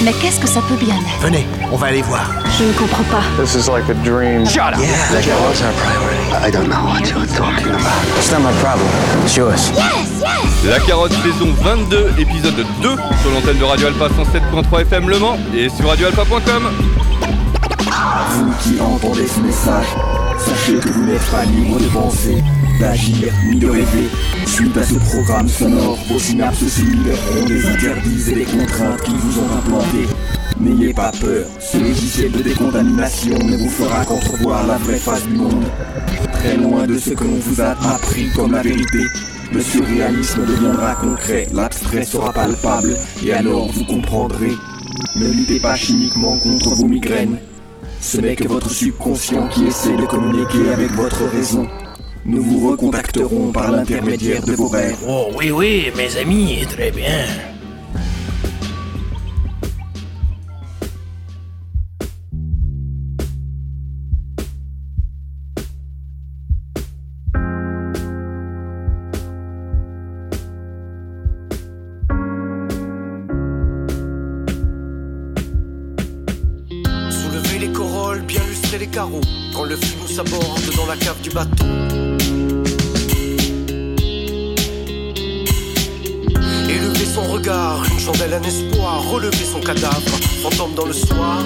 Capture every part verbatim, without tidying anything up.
Mais qu'est-ce que ça peut bien être? Venez, on va aller voir. Je ne comprends pas. This is like a dream. Shut up! Yeah, like what's our priority? I don't know what you're talking about. It's not my problem. It's yours. Yes, yes! La Carotte saison vingt-deux, épisode deux, sur l'antenne de Radio Alpa cent sept point trois F M Le Mans et sur radio alpa point com. Vous qui entendez ce message, sachez que vous n'êtes pas libre de penser, d'agir ni de rêver. Suite à ce programme sonore, vos synapses cellulaires ont des interdits et des contraintes qui vous ont implantés. N'ayez pas peur, ce logiciel de décontamination ne vous fera qu'entrevoir la vraie face du monde. Très loin de ce que l'on vous a appris comme la vérité, le surréalisme deviendra concret, l'abstrait sera palpable, et alors vous comprendrez. Ne luttez pas chimiquement contre vos migraines. Ce n'est que votre subconscient qui essaie de communiquer avec votre raison. Nous vous recontacterons par l'intermédiaire de vos rêves. Oh oui, oui, mes amis, très bien. Les carreaux, quand le flux nous s'aborde dans la cave du bateau. Élever son regard, une chandelle, un espoir, relever son cadavre, fantôme dans le soir.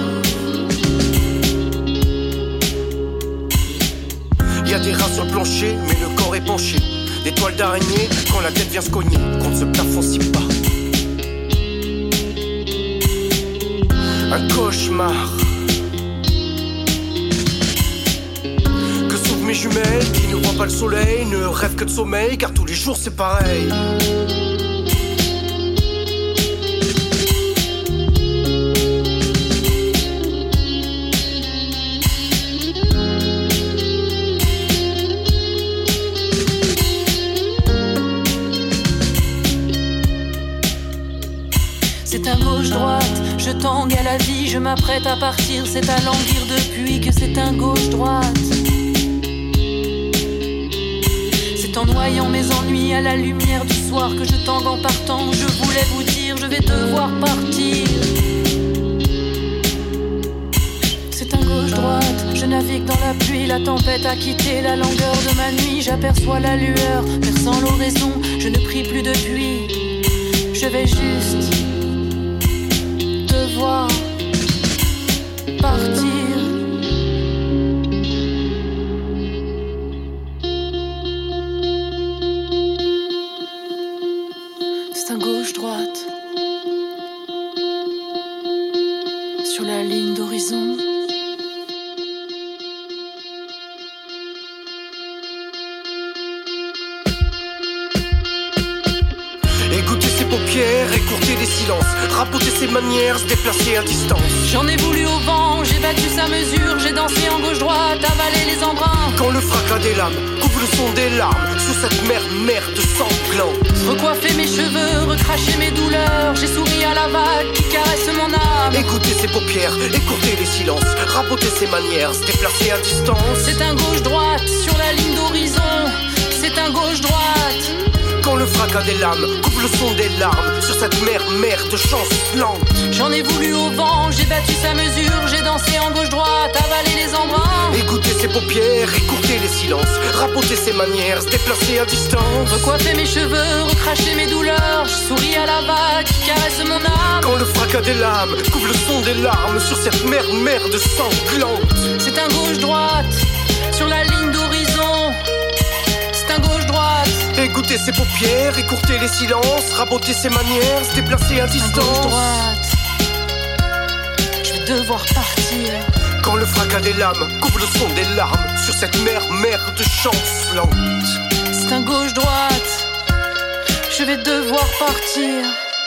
Y a des rats sur le plancher, mais le corps est penché. Des toiles d'araignée, quand la tête vient se cogner contre ce plafond si bas. Un cauchemar. Mes jumelles qui ne voient pas le soleil ne rêvent que de sommeil, car tous les jours c'est pareil. C'est un gauche-droite, je tangue à la vie, je m'apprête à partir, c'est à languir depuis que c'est un gauche-droite. En noyant mes ennuis à la lumière du soir que je tangue en partant, je voulais vous dire je vais devoir partir. C'est un gauche-droite, je navigue dans la pluie, la tempête a quitté la longueur de ma nuit. J'aperçois la lueur, perçant l'horizon, je ne prie plus depuis. Je vais juste devoir partir. Gauche-droite sur la ligne d'horizon. Égoutter ses paupières, écourter les silences, raboter ses manières, se déplacer à distance. J'en ai voulu au vent, j'ai battu sa mesure, j'ai dansé en gauche-droite, avalé les embruns. Quand le fracas des lames couvre le son des larmes sous cette mer, mer de sanglante. Recoiffer mes cheveux, recracher mes douleurs, j'ai souri à la vague qui caresse mon âme. Écouter ses paupières, écourter les silences, raboter ses manières, se déplacer à distance. C'est un gauche-droite sur la ligne d'horizon, c'est un gauche-droite. Quand le fracas des lames couvre le son des larmes sur cette mer, mer de chancelante. J'en ai voulu au vent, j'ai battu sa mesure, j'ai dansé en gauche-droite, avalé les embruns. Écouter ses paupières, écourter les silences, raboter ses manières, se déplacer à distance. Recoiffer mes cheveux, recracher mes douleurs, je souris à la vague qui caresse mon âme. Quand le fracas des lames couvre le son des larmes sur cette mer, mer de sanglante. C'est un gauche-droite sur la ligne d'horizon, c'est un gauche-droite. Écouter ses paupières, écourter les silences, raboter ses manières, se déplacer à distance. Gauche-droite, je vais devoir partir. Quand le fracas des lames couvre le son des larmes sur cette mer, mer de chancelante. C'est un gauche-droite, je vais devoir partir.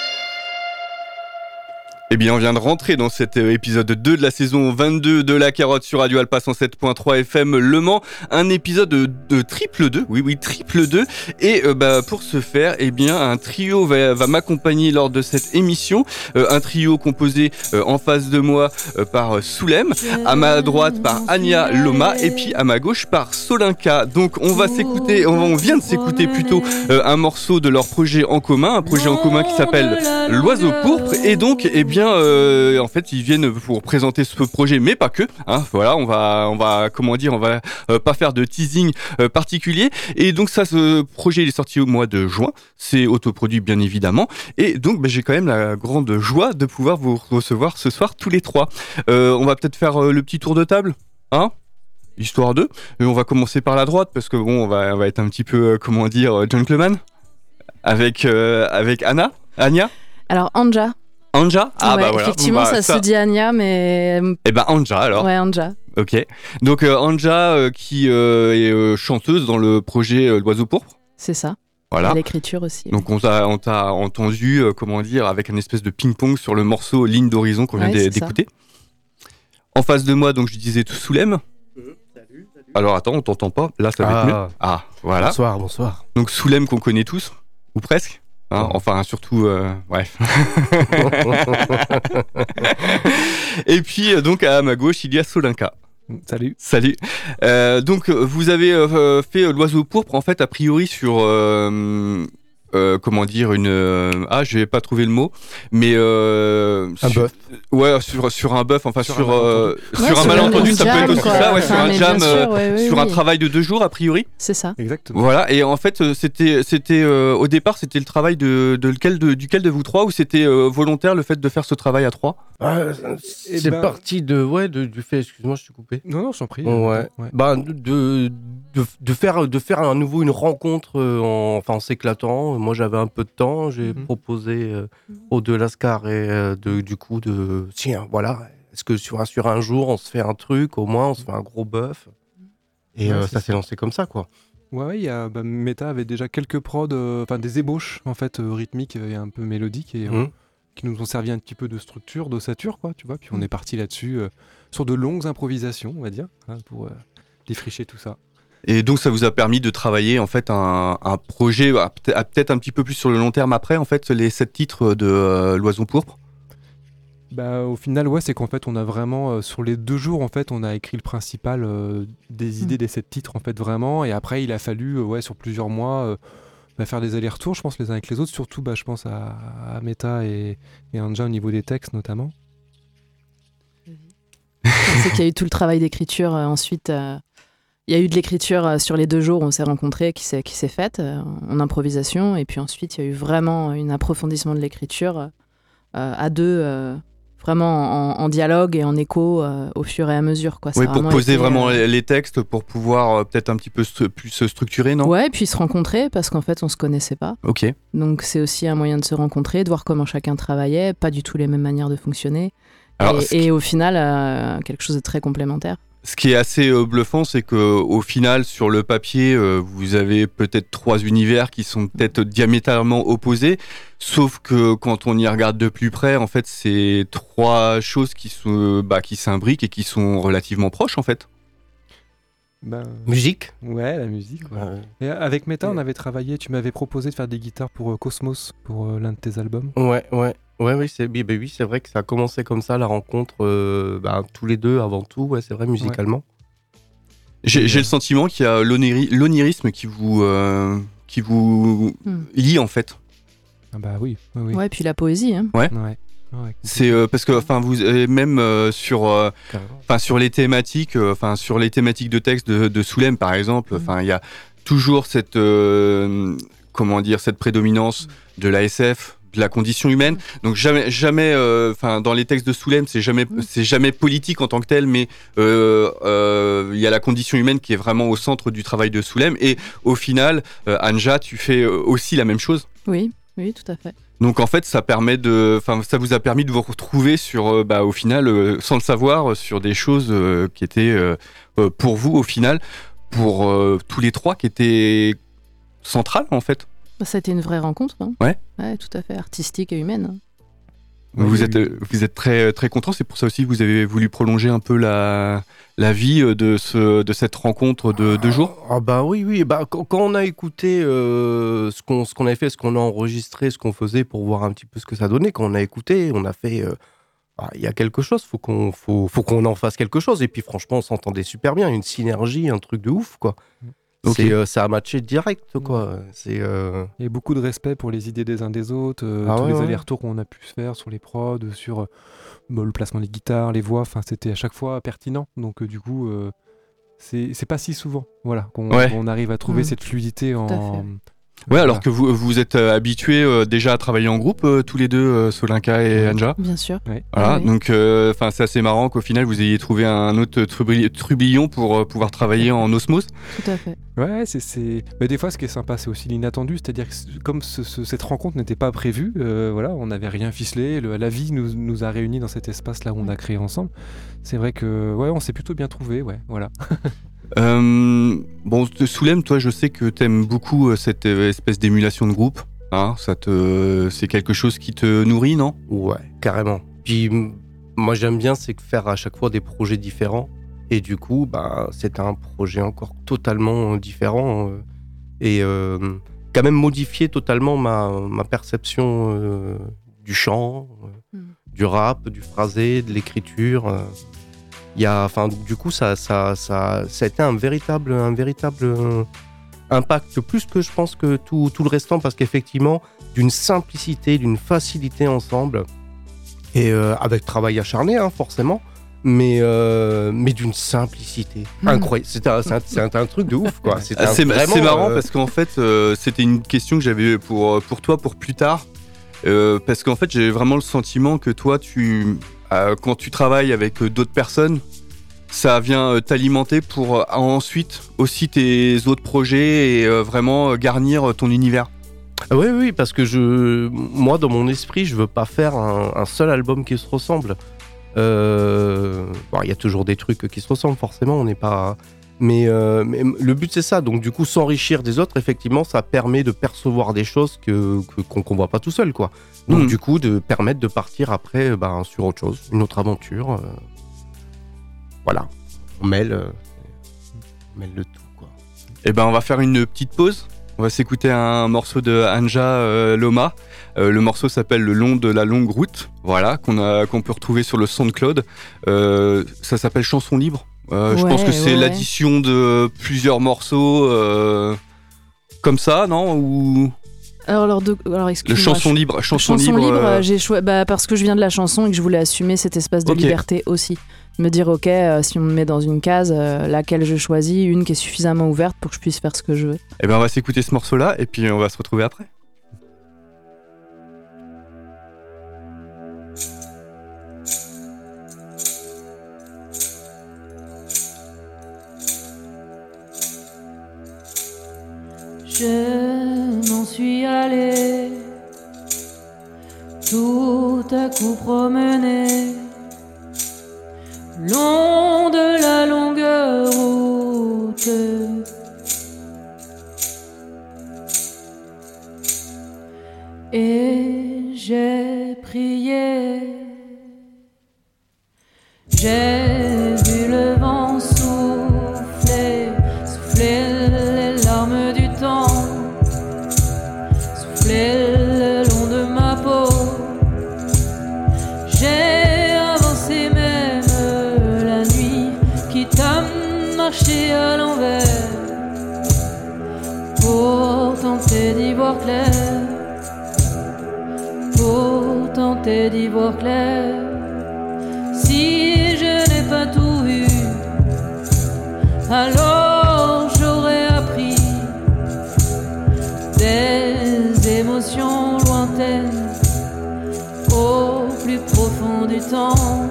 Eh bien, on vient de rentrer dans cet épisode deux de la saison vingt-deux de La Carotte sur Radio Alpa cent sept point trois F M Le Mans. Un épisode de, de triple deux, oui, oui, triple deux. Et euh, bah, pour ce faire, eh bien, un trio va, va m'accompagner lors de cette émission. Euh, un trio composé euh, en face de moi euh, par Soulem, à ma droite par Anya Loma et puis à ma gauche par Solinka. Donc, on va s'écouter, on, on vient de s'écouter plutôt euh, un morceau de leur projet en commun, un projet en commun qui s'appelle L'Oiseau Pourpre. Et donc, eh bien, bien, euh, en fait, ils viennent pour présenter ce projet, mais pas que. Hein, voilà, on va, on va, comment dire, on va euh, pas faire de teasing euh, particulier. Et donc ça, ce projet il est sorti au mois de juin. C'est autoproduit bien évidemment. Et donc, bah, j'ai quand même la grande joie de pouvoir vous recevoir ce soir tous les trois. Euh, on va peut-être faire euh, le petit tour de table, hein, histoire de. Et on va commencer par la droite parce que bon, on va, on va être un petit peu, euh, comment dire, gentleman avec euh, avec Anna, Anya. Alors, Anja. Anja Ah ouais, bah voilà. Effectivement, bah, ça, ça se dit Anya, mais... Eh ben Anja alors. Ouais, Anja. Ok. Donc euh, Anja euh, qui euh, est euh, chanteuse dans le projet euh, L'Oiseau Pourpre. C'est ça. Voilà. Et l'écriture aussi. Donc on t'a, on t'a entendu, euh, comment dire, avec une espèce de ping-pong sur le morceau Ligne d'horizon qu'on vient ouais, d'écouter. Ça. En face de moi, donc je disais tout Soulem. Mmh, salut, salut. Alors attends, on t'entend pas. Là, ça va ah. être mieux. Ah, voilà. Bonsoir, bonsoir. Donc Soulem qu'on connaît tous, ou presque. Hein, enfin, surtout, euh, bref. Et puis, donc, à ma gauche, il y a Solinka. Salut. Salut. Euh, donc, vous avez euh, fait L'Oiseau Pourpre, en fait, a priori, sur... Euh, euh, comment dire, une... Euh, ah, je vais pas trouver le mot, mais... Euh, un sur, bœuf. Ouais, sur, sur un bœuf, enfin, sur, sur, sur, euh, ouais, sur un sur malentendu, ça jam, peut être aussi quoi. ça, ouais, enfin, sur un jam, sûr, euh, ouais, oui, sur oui. un travail de deux jours, a priori. C'est ça. Exactement. Voilà, et en fait, c'était, c'était euh, au départ, c'était le travail de, de, lequel, de duquel de vous trois, ou c'était euh, volontaire le fait de faire ce travail à trois? ah, C'est ben... parti de, ouais, de, du fait, excuse-moi, je suis coupé. Non, non, je t'en prie. Bon, ouais. ouais. Bah, de, de, de, de, faire, de faire à nouveau une rencontre en, enfin, en s'éclatant. Moi, j'avais un peu de temps, j'ai mm-hmm. proposé euh, aux deux Lascar et euh, de, du coup, de tiens, voilà. Est-ce que sur un, sur un jour, on se fait un truc, au moins, on se fait un gros bœuf. Et ouais, euh, ça s'est lancé comme ça, quoi. Ouais, ouais, y a, bah, Meta avait déjà quelques prods, enfin euh, des ébauches, en fait, euh, rythmiques et un peu mélodiques, et, euh, mmh. qui nous ont servi un petit peu de structure, d'ossature, quoi, tu vois. Puis on est parti là-dessus, euh, sur de longues improvisations, on va dire, hein, pour euh, défricher tout ça. Et donc, ça vous a permis de travailler, en fait, un, un projet, à peut-être un petit peu plus sur le long terme après, en fait, les sept titres de euh, L'Oiseau Pourpre? Bah, au final, ouais, c'est qu'en fait, on a vraiment, euh, sur les deux jours, en fait, on a écrit le principal euh, des idées mmh. des sept titres, en fait, vraiment. Et après, il a fallu, euh, ouais, sur plusieurs mois, euh, bah, faire des allers-retours, je pense, les uns avec les autres. Surtout, bah, je pense à, à Meta et, et Anja au niveau des textes, notamment. C'est qu'il y a eu tout le travail d'écriture. Euh, ensuite, euh, il y a eu de l'écriture euh, sur les deux jours où on s'est rencontrés, qui s'est, qui s'est faite euh, en improvisation. Et puis ensuite, il y a eu vraiment un approfondissement de l'écriture euh, à deux... Euh, vraiment en, en dialogue et en écho euh, au fur et à mesure. Quoi. Ça oui, a pour vraiment poser été, vraiment euh... les textes, pour pouvoir euh, peut-être un petit peu st- plus se structurer, non? Ouais, et puis se rencontrer, parce qu'en fait, on se connaissait pas. Ok. Donc c'est aussi un moyen de se rencontrer, de voir comment chacun travaillait, pas du tout les mêmes manières de fonctionner. Alors, et, qui... et au final, euh, quelque chose de très complémentaire. Ce qui est assez euh, bluffant, c'est qu'au final, sur le papier, euh, vous avez peut-être trois univers qui sont peut-être diamétralement opposés, sauf que quand on y regarde de plus près, en fait, c'est trois choses qui, sont, bah, qui s'imbriquent et qui sont relativement proches, en fait. Ben, musique. Ouais, la musique. Ouais. Ouais. Et avec Meta, on avait travaillé, tu m'avais proposé de faire des guitares pour euh, Cosmos, pour euh, l'un de tes albums. Ouais, ouais. Ouais, oui, c'est, bah, oui, c'est vrai que ça a commencé comme ça, la rencontre, euh, bah, tous les deux avant tout, ouais, c'est vrai, musicalement. Ouais. J'ai, euh... j'ai le sentiment qu'il y a l'onéri- l'onirisme qui vous, euh, qui vous hmm. lie, en fait. Ah bah oui, oui, oui. Ouais, puis la poésie. Hein. Ouais. ouais. Ouais, c'est euh, parce que enfin vous même euh, sur enfin euh, sur les thématiques enfin euh, sur les thématiques de texte de, de Soulem par exemple enfin il mmh. y a toujours cette euh, comment dire cette prédominance mmh. de l'A S F, de la condition humaine. Mmh. Donc jamais jamais enfin euh, dans les textes de Soulem c'est jamais mmh. c'est jamais politique en tant que tel, mais il euh, euh, y a la condition humaine qui est vraiment au centre du travail de Soulem. Et au final euh, Anja, tu fais aussi la même chose. Oui, oui, tout à fait. Donc en fait, ça permet de, enfin, ça vous a permis de vous retrouver sur, euh, bah, au final, euh, sans le savoir, sur des choses euh, qui étaient euh, euh, pour vous, au final, pour euh, tous les trois, qui étaient centrales en fait. Ça a été une vraie rencontre, hein. Ouais. Ouais, tout à fait, artistique et humaine. Vous oui, êtes, oui. vous êtes très, très content. C'est pour ça aussi que vous avez voulu prolonger un peu la, la vie de, ce, de cette rencontre de deux jours. Ah bah oui, oui. Bah, quand, quand on a écouté euh, ce, qu'on, ce qu'on avait fait, ce qu'on a enregistré, ce qu'on faisait pour voir un petit peu ce que ça donnait, quand on a écouté, on a fait... Euh, bah, y a quelque chose, faut qu'on, faut, faut qu'on en fasse quelque chose. Et puis franchement, on s'entendait super bien. Une synergie, un truc de ouf, quoi. Okay. C'est, euh, ça a matché direct, quoi. C'est, euh... Il y a beaucoup de respect pour les idées des uns des autres, euh, ah tous ouais, les ouais. allers-retours qu'on a pu se faire sur les prods, sur euh, bah, le placement des guitares, les voix, enfin c'était à chaque fois pertinent. Donc euh, du coup, euh, c'est, c'est pas si souvent, voilà, qu'on, ouais. qu'on arrive à trouver mmh. cette fluidité en. Ouais, voilà. Alors que vous, vous êtes euh, habitués euh, déjà à travailler en groupe, euh, tous les deux, euh, Solinka et Anja. Bien sûr. Ouais. Voilà, ah, oui. donc euh, c'est assez marrant qu'au final vous ayez trouvé un autre trubli- trublion pour euh, pouvoir travailler en osmose. Tout à fait. Ouais, c'est, c'est... Mais des fois, ce qui est sympa, c'est aussi l'inattendu, c'est-à-dire que comme ce, ce, cette rencontre n'était pas prévue, euh, voilà, on n'avait rien ficelé, le, la vie nous, nous a réunis dans cet espace-là où on a créé ensemble. C'est vrai que, ouais, on s'est plutôt bien trouvés, ouais, voilà. Euh, bon, Soulem, toi, je sais que t'aimes beaucoup cette espèce d'émulation de groupe. Hein, ça te, c'est quelque chose qui te nourrit, non ? Ouais, carrément. Puis moi, j'aime bien, c'est que faire à chaque fois des projets différents. Et du coup, bah, c'était un projet encore totalement différent euh, et euh, quand même modifié totalement ma, ma perception euh, du chant, euh, mm. du rap, du phrasé, de l'écriture. Euh. Il y a, enfin, du coup, ça, ça, ça, ça a été un véritable, un véritable euh, impact, plus que je pense que tout, tout le restant, parce qu'effectivement, d'une simplicité, d'une facilité ensemble, et euh, avec travail acharné, hein, forcément, mais, euh, mais d'une simplicité mmh. incroyable. C'était un, c'est, un, c'est un truc de ouf, quoi. C'était ah, un, c'est, vraiment, c'est marrant euh... parce qu'en fait, euh, c'était une question que j'avais pour, pour toi pour plus tard, euh, parce qu'en fait, j'ai vraiment le sentiment que toi, tu... Euh, quand tu travailles avec euh, d'autres personnes, ça vient euh, t'alimenter pour euh, ensuite aussi tes autres projets et euh, vraiment euh, garnir euh, ton univers. Oui, oui, parce que je, moi, dans mon esprit, je veux pas faire un, un seul album qui se ressemble. Euh, bon, y a toujours des trucs qui se ressemblent, forcément, on n'est pas... Mais, euh, mais le but, c'est ça. Donc, du coup, s'enrichir des autres, effectivement, ça permet de percevoir des choses que, que, qu'on, qu'on voit pas tout seul, quoi. Donc, mmh. du coup, de permettre de partir après ben, sur autre chose, une autre aventure. Euh... Voilà. On mêle, euh... on mêle le tout, quoi. Eh ben, on va faire une petite pause. On va s'écouter un morceau de Anja euh, Loma. Euh, le morceau s'appelle Le long de la longue route. Voilà, qu'on, a, qu'on peut retrouver sur le SoundCloud. Euh, ça s'appelle Chanson libre. Euh, ouais, je pense que c'est ouais. l'addition de plusieurs morceaux euh, comme ça, non Ou... Alors, alors, de, alors excuse-moi. Le chanson libre, chanson, chanson libre. libre euh... j'ai choi- bah, parce que je viens de la chanson et que je voulais assumer cet espace de okay. liberté aussi. Me dire, ok, euh, si on me met dans une case, euh, laquelle je choisis, une qui est suffisamment ouverte pour que je puisse faire ce que je veux. Eh ben, on va s'écouter ce morceau-là et puis on va se retrouver après. Je m'en suis allé, tout à coup promené, long de la longue route. Et j'ai prié, j'ai vu le vent souffler, souffler les larmes du temps, souffler le long de ma peau. J'ai avancé même la nuit, quitte à marcher à l'envers, pour tenter d'y voir clair, pour tenter d'y voir clair. Si je n'ai pas tout vu, alors j'aurais appris des émotions lointaines au plus profond du temps,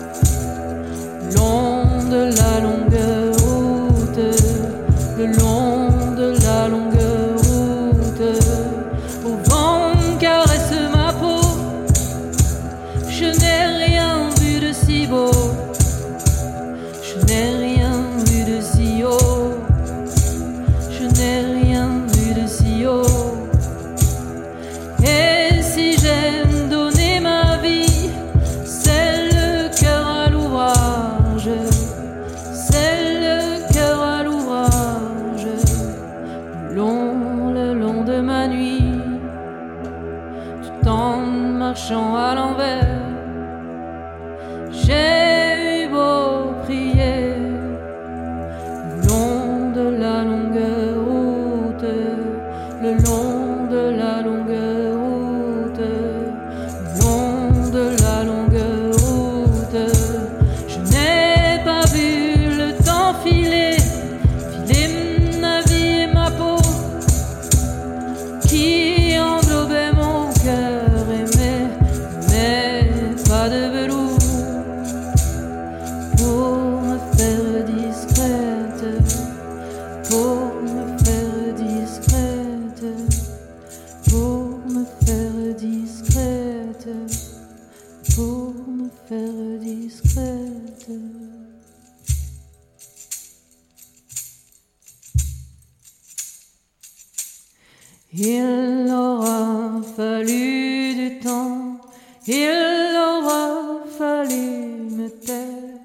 long de la longue route, le long de la longue route, au vent caresse ma peau, je n'ai rien vu de si beau, je n'ai rien vu de si haut, je n'ai rien vu de si haut. Et si j'aime donner ma vie, c'est le cœur à l'ouvrage, c'est le cœur à l'ouvrage, le long, le long de ma nuit, tout en marchant à l'envers, j'ai eu beau prier, le long de la longueur. pour me faire discrète. Il aura fallu du temps, il aura fallu me taire.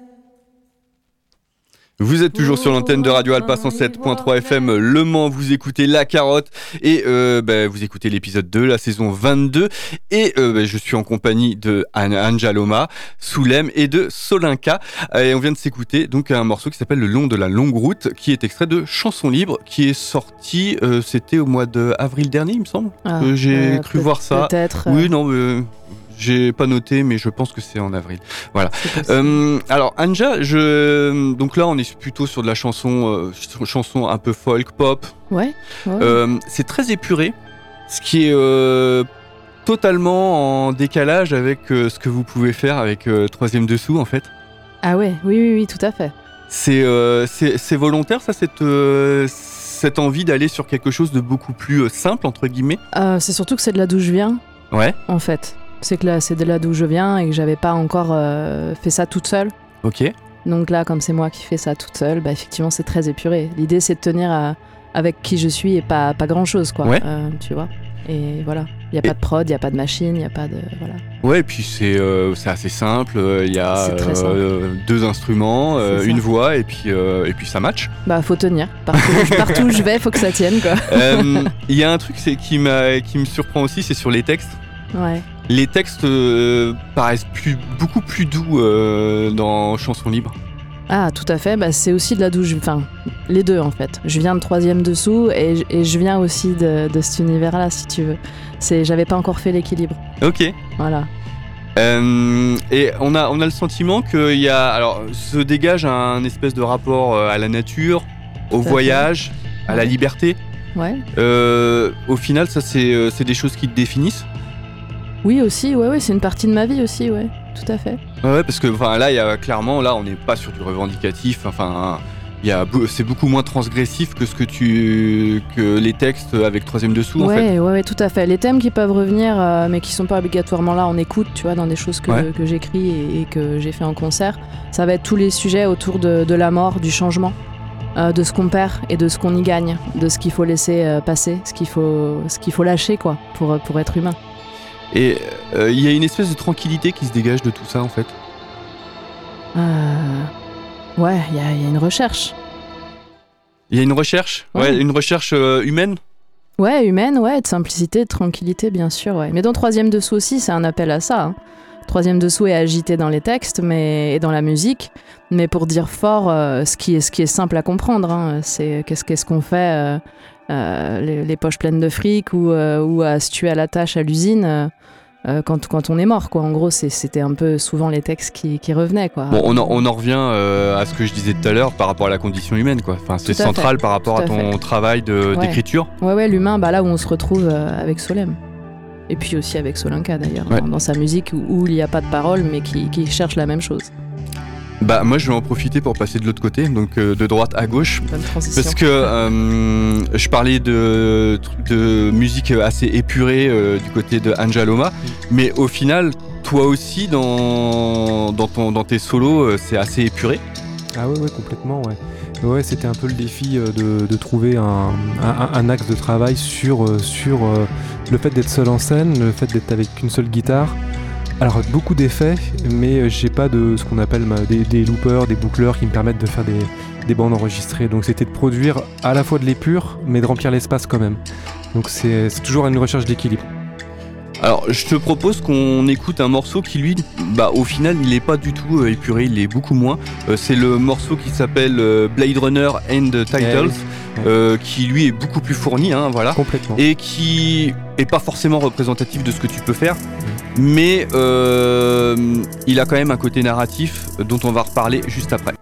Vous êtes toujours sur l'antenne de Radio Alpa cent sept point trois F M Le Mans, vous écoutez La Carotte et euh, bah, vous écoutez l'épisode deux, la saison vingt-deux et euh, bah, je suis en compagnie de Anja Loma, Soulem et de Solinka et on vient de s'écouter donc un morceau qui s'appelle Le long de la longue route qui est extrait de Chanson libre qui est sorti, euh, c'était au mois d'avril dernier il me semble, ah, euh, j'ai euh, cru voir ça. Peut-être. Oui, non, euh... j'ai pas noté, mais je pense que c'est en avril. Voilà. Euh, alors Anja, je... donc là on est plutôt sur de la chanson, euh, chanson un peu folk pop. Ouais. ouais. Euh, c'est très épuré, ce qui est euh, totalement en décalage avec euh, ce que vous pouvez faire avec euh, Troisième Dessous en fait. Ah ouais, oui, oui, oui, tout à fait. C'est, euh, c'est, c'est volontaire ça, cette, euh, cette envie d'aller sur quelque chose de beaucoup plus euh, simple entre guillemets. Euh, c'est surtout que c'est de là d'où je viens. Ouais. En fait. C'est que là, c'est de là d'où je viens et que j'avais pas encore euh, fait ça toute seule. Ok. Donc là, comme c'est moi qui fais ça toute seule, bah effectivement, c'est très épuré. L'idée, c'est de tenir à, avec qui je suis et pas, pas grand-chose, quoi. Ouais. Euh, tu vois. Et voilà. Il y a pas de prod, il y a pas de machine, il y a pas de voilà. Ouais, et puis c'est euh, c'est assez simple. Il y a euh, deux instruments, euh, une voix et puis euh, et puis ça match. Bah faut tenir. Partout, partout où je vais, faut que ça tienne, quoi. Il euh, y a un truc c'est qui m'a qui me surprend aussi, c'est sur les textes. Ouais. Les textes euh, paraissent plus, beaucoup plus doux euh, dans Chanson libre. Ah, tout à fait. Bah, c'est aussi de là d'où je... Enfin, les deux, en fait. Je viens de Troisième Dessous et, et je viens aussi de, de cet univers-là, si tu veux. C'est, j'avais pas encore fait l'équilibre. Ok. Voilà. Euh, et on a, on a le sentiment qu'il y a... Alors, se dégage un espèce de rapport à la nature, au tout voyage, à, à la liberté. Ouais. Euh, au final, ça, c'est, c'est des choses qui te définissent ? Oui, aussi, ouais, ouais, c'est une partie de ma vie aussi, ouais, tout à fait. Ouais, parce que là, il y a clairement, là, on n'est pas sur du revendicatif. Enfin, il y a, c'est beaucoup moins transgressif que ce que tu, que les textes avec Troisième Dessous. Ouais, en fait. ouais, ouais, tout à fait. Les thèmes qui peuvent revenir, euh, mais qui sont pas obligatoirement là en écoute, tu vois, dans des choses que, ouais. que j'écris et, et que j'ai fait en concert. Ça va être tous les sujets autour de, de la mort, du changement, euh, de ce qu'on perd et de ce qu'on y gagne, de ce qu'il faut laisser euh, passer, ce qu'il faut, ce qu'il faut lâcher, quoi, pour pour être humain. Et il euh, y a une espèce de tranquillité qui se dégage de tout ça, en fait. Euh... Ouais, il y, y a une recherche. Il y a une recherche ouais. ouais, une recherche euh, humaine. Ouais, humaine, ouais, de simplicité, de tranquillité, bien sûr, ouais. Mais dans Troisième Dessous aussi, c'est un appel à ça. Hein. Troisième Dessous est agité dans les textes mais, et dans la musique, mais pour dire fort euh, ce, qui est, ce qui est simple à comprendre. Hein. C'est qu'est-ce, qu'est-ce qu'on fait euh, euh, les, les poches pleines de fric ou, euh, ou à se tuer à la tâche à l'usine euh, euh, quand, quand on est mort, quoi. En gros, c'est, c'était un peu souvent les textes qui, qui revenaient, quoi. Bon, on en, on en revient euh, à ce que je disais tout à l'heure par rapport à la condition humaine, quoi. Enfin, c'est central fait. Par rapport à, à ton fait. Travail de, ouais. d'écriture. Ouais, ouais, l'humain, bah, là où on se retrouve euh, avec Soulem. Et puis aussi avec Solinka d'ailleurs, ouais. dans, dans sa musique où, où il n'y a pas de parole mais qui, qui cherche la même chose. Bah moi je vais en profiter pour passer de l'autre côté, donc euh, de droite à gauche. Bonne transition. Parce que euh, je parlais de, de musique assez épurée euh, du côté de Anja Loma, mais au final, toi aussi dans, dans, ton, dans tes solos, c'est assez épuré. Ah ouais, ouais, complètement, ouais. Ouais, c'était un peu le défi de, de trouver un, un, un axe de travail sur, sur le fait d'être seul en scène, le fait d'être avec qu'une seule guitare. Alors beaucoup d'effets, mais j'ai pas de ce qu'on appelle des, des loopers, des boucleurs qui me permettent de faire des, des bandes enregistrées. Donc c'était de produire à la fois de l'épure, mais de remplir l'espace quand même. Donc c'est, c'est toujours une recherche d'équilibre. Alors je te propose qu'on écoute un morceau qui lui, bah au final il est pas du tout euh, épuré, il est beaucoup moins. Euh, c'est le morceau qui s'appelle euh, Blade Runner and Titles, yeah. euh, qui lui est beaucoup plus fourni, hein, voilà. Complètement. Et qui est pas forcément représentatif de ce que tu peux faire, mmh. mais euh, il a quand même un côté narratif dont on va reparler juste après.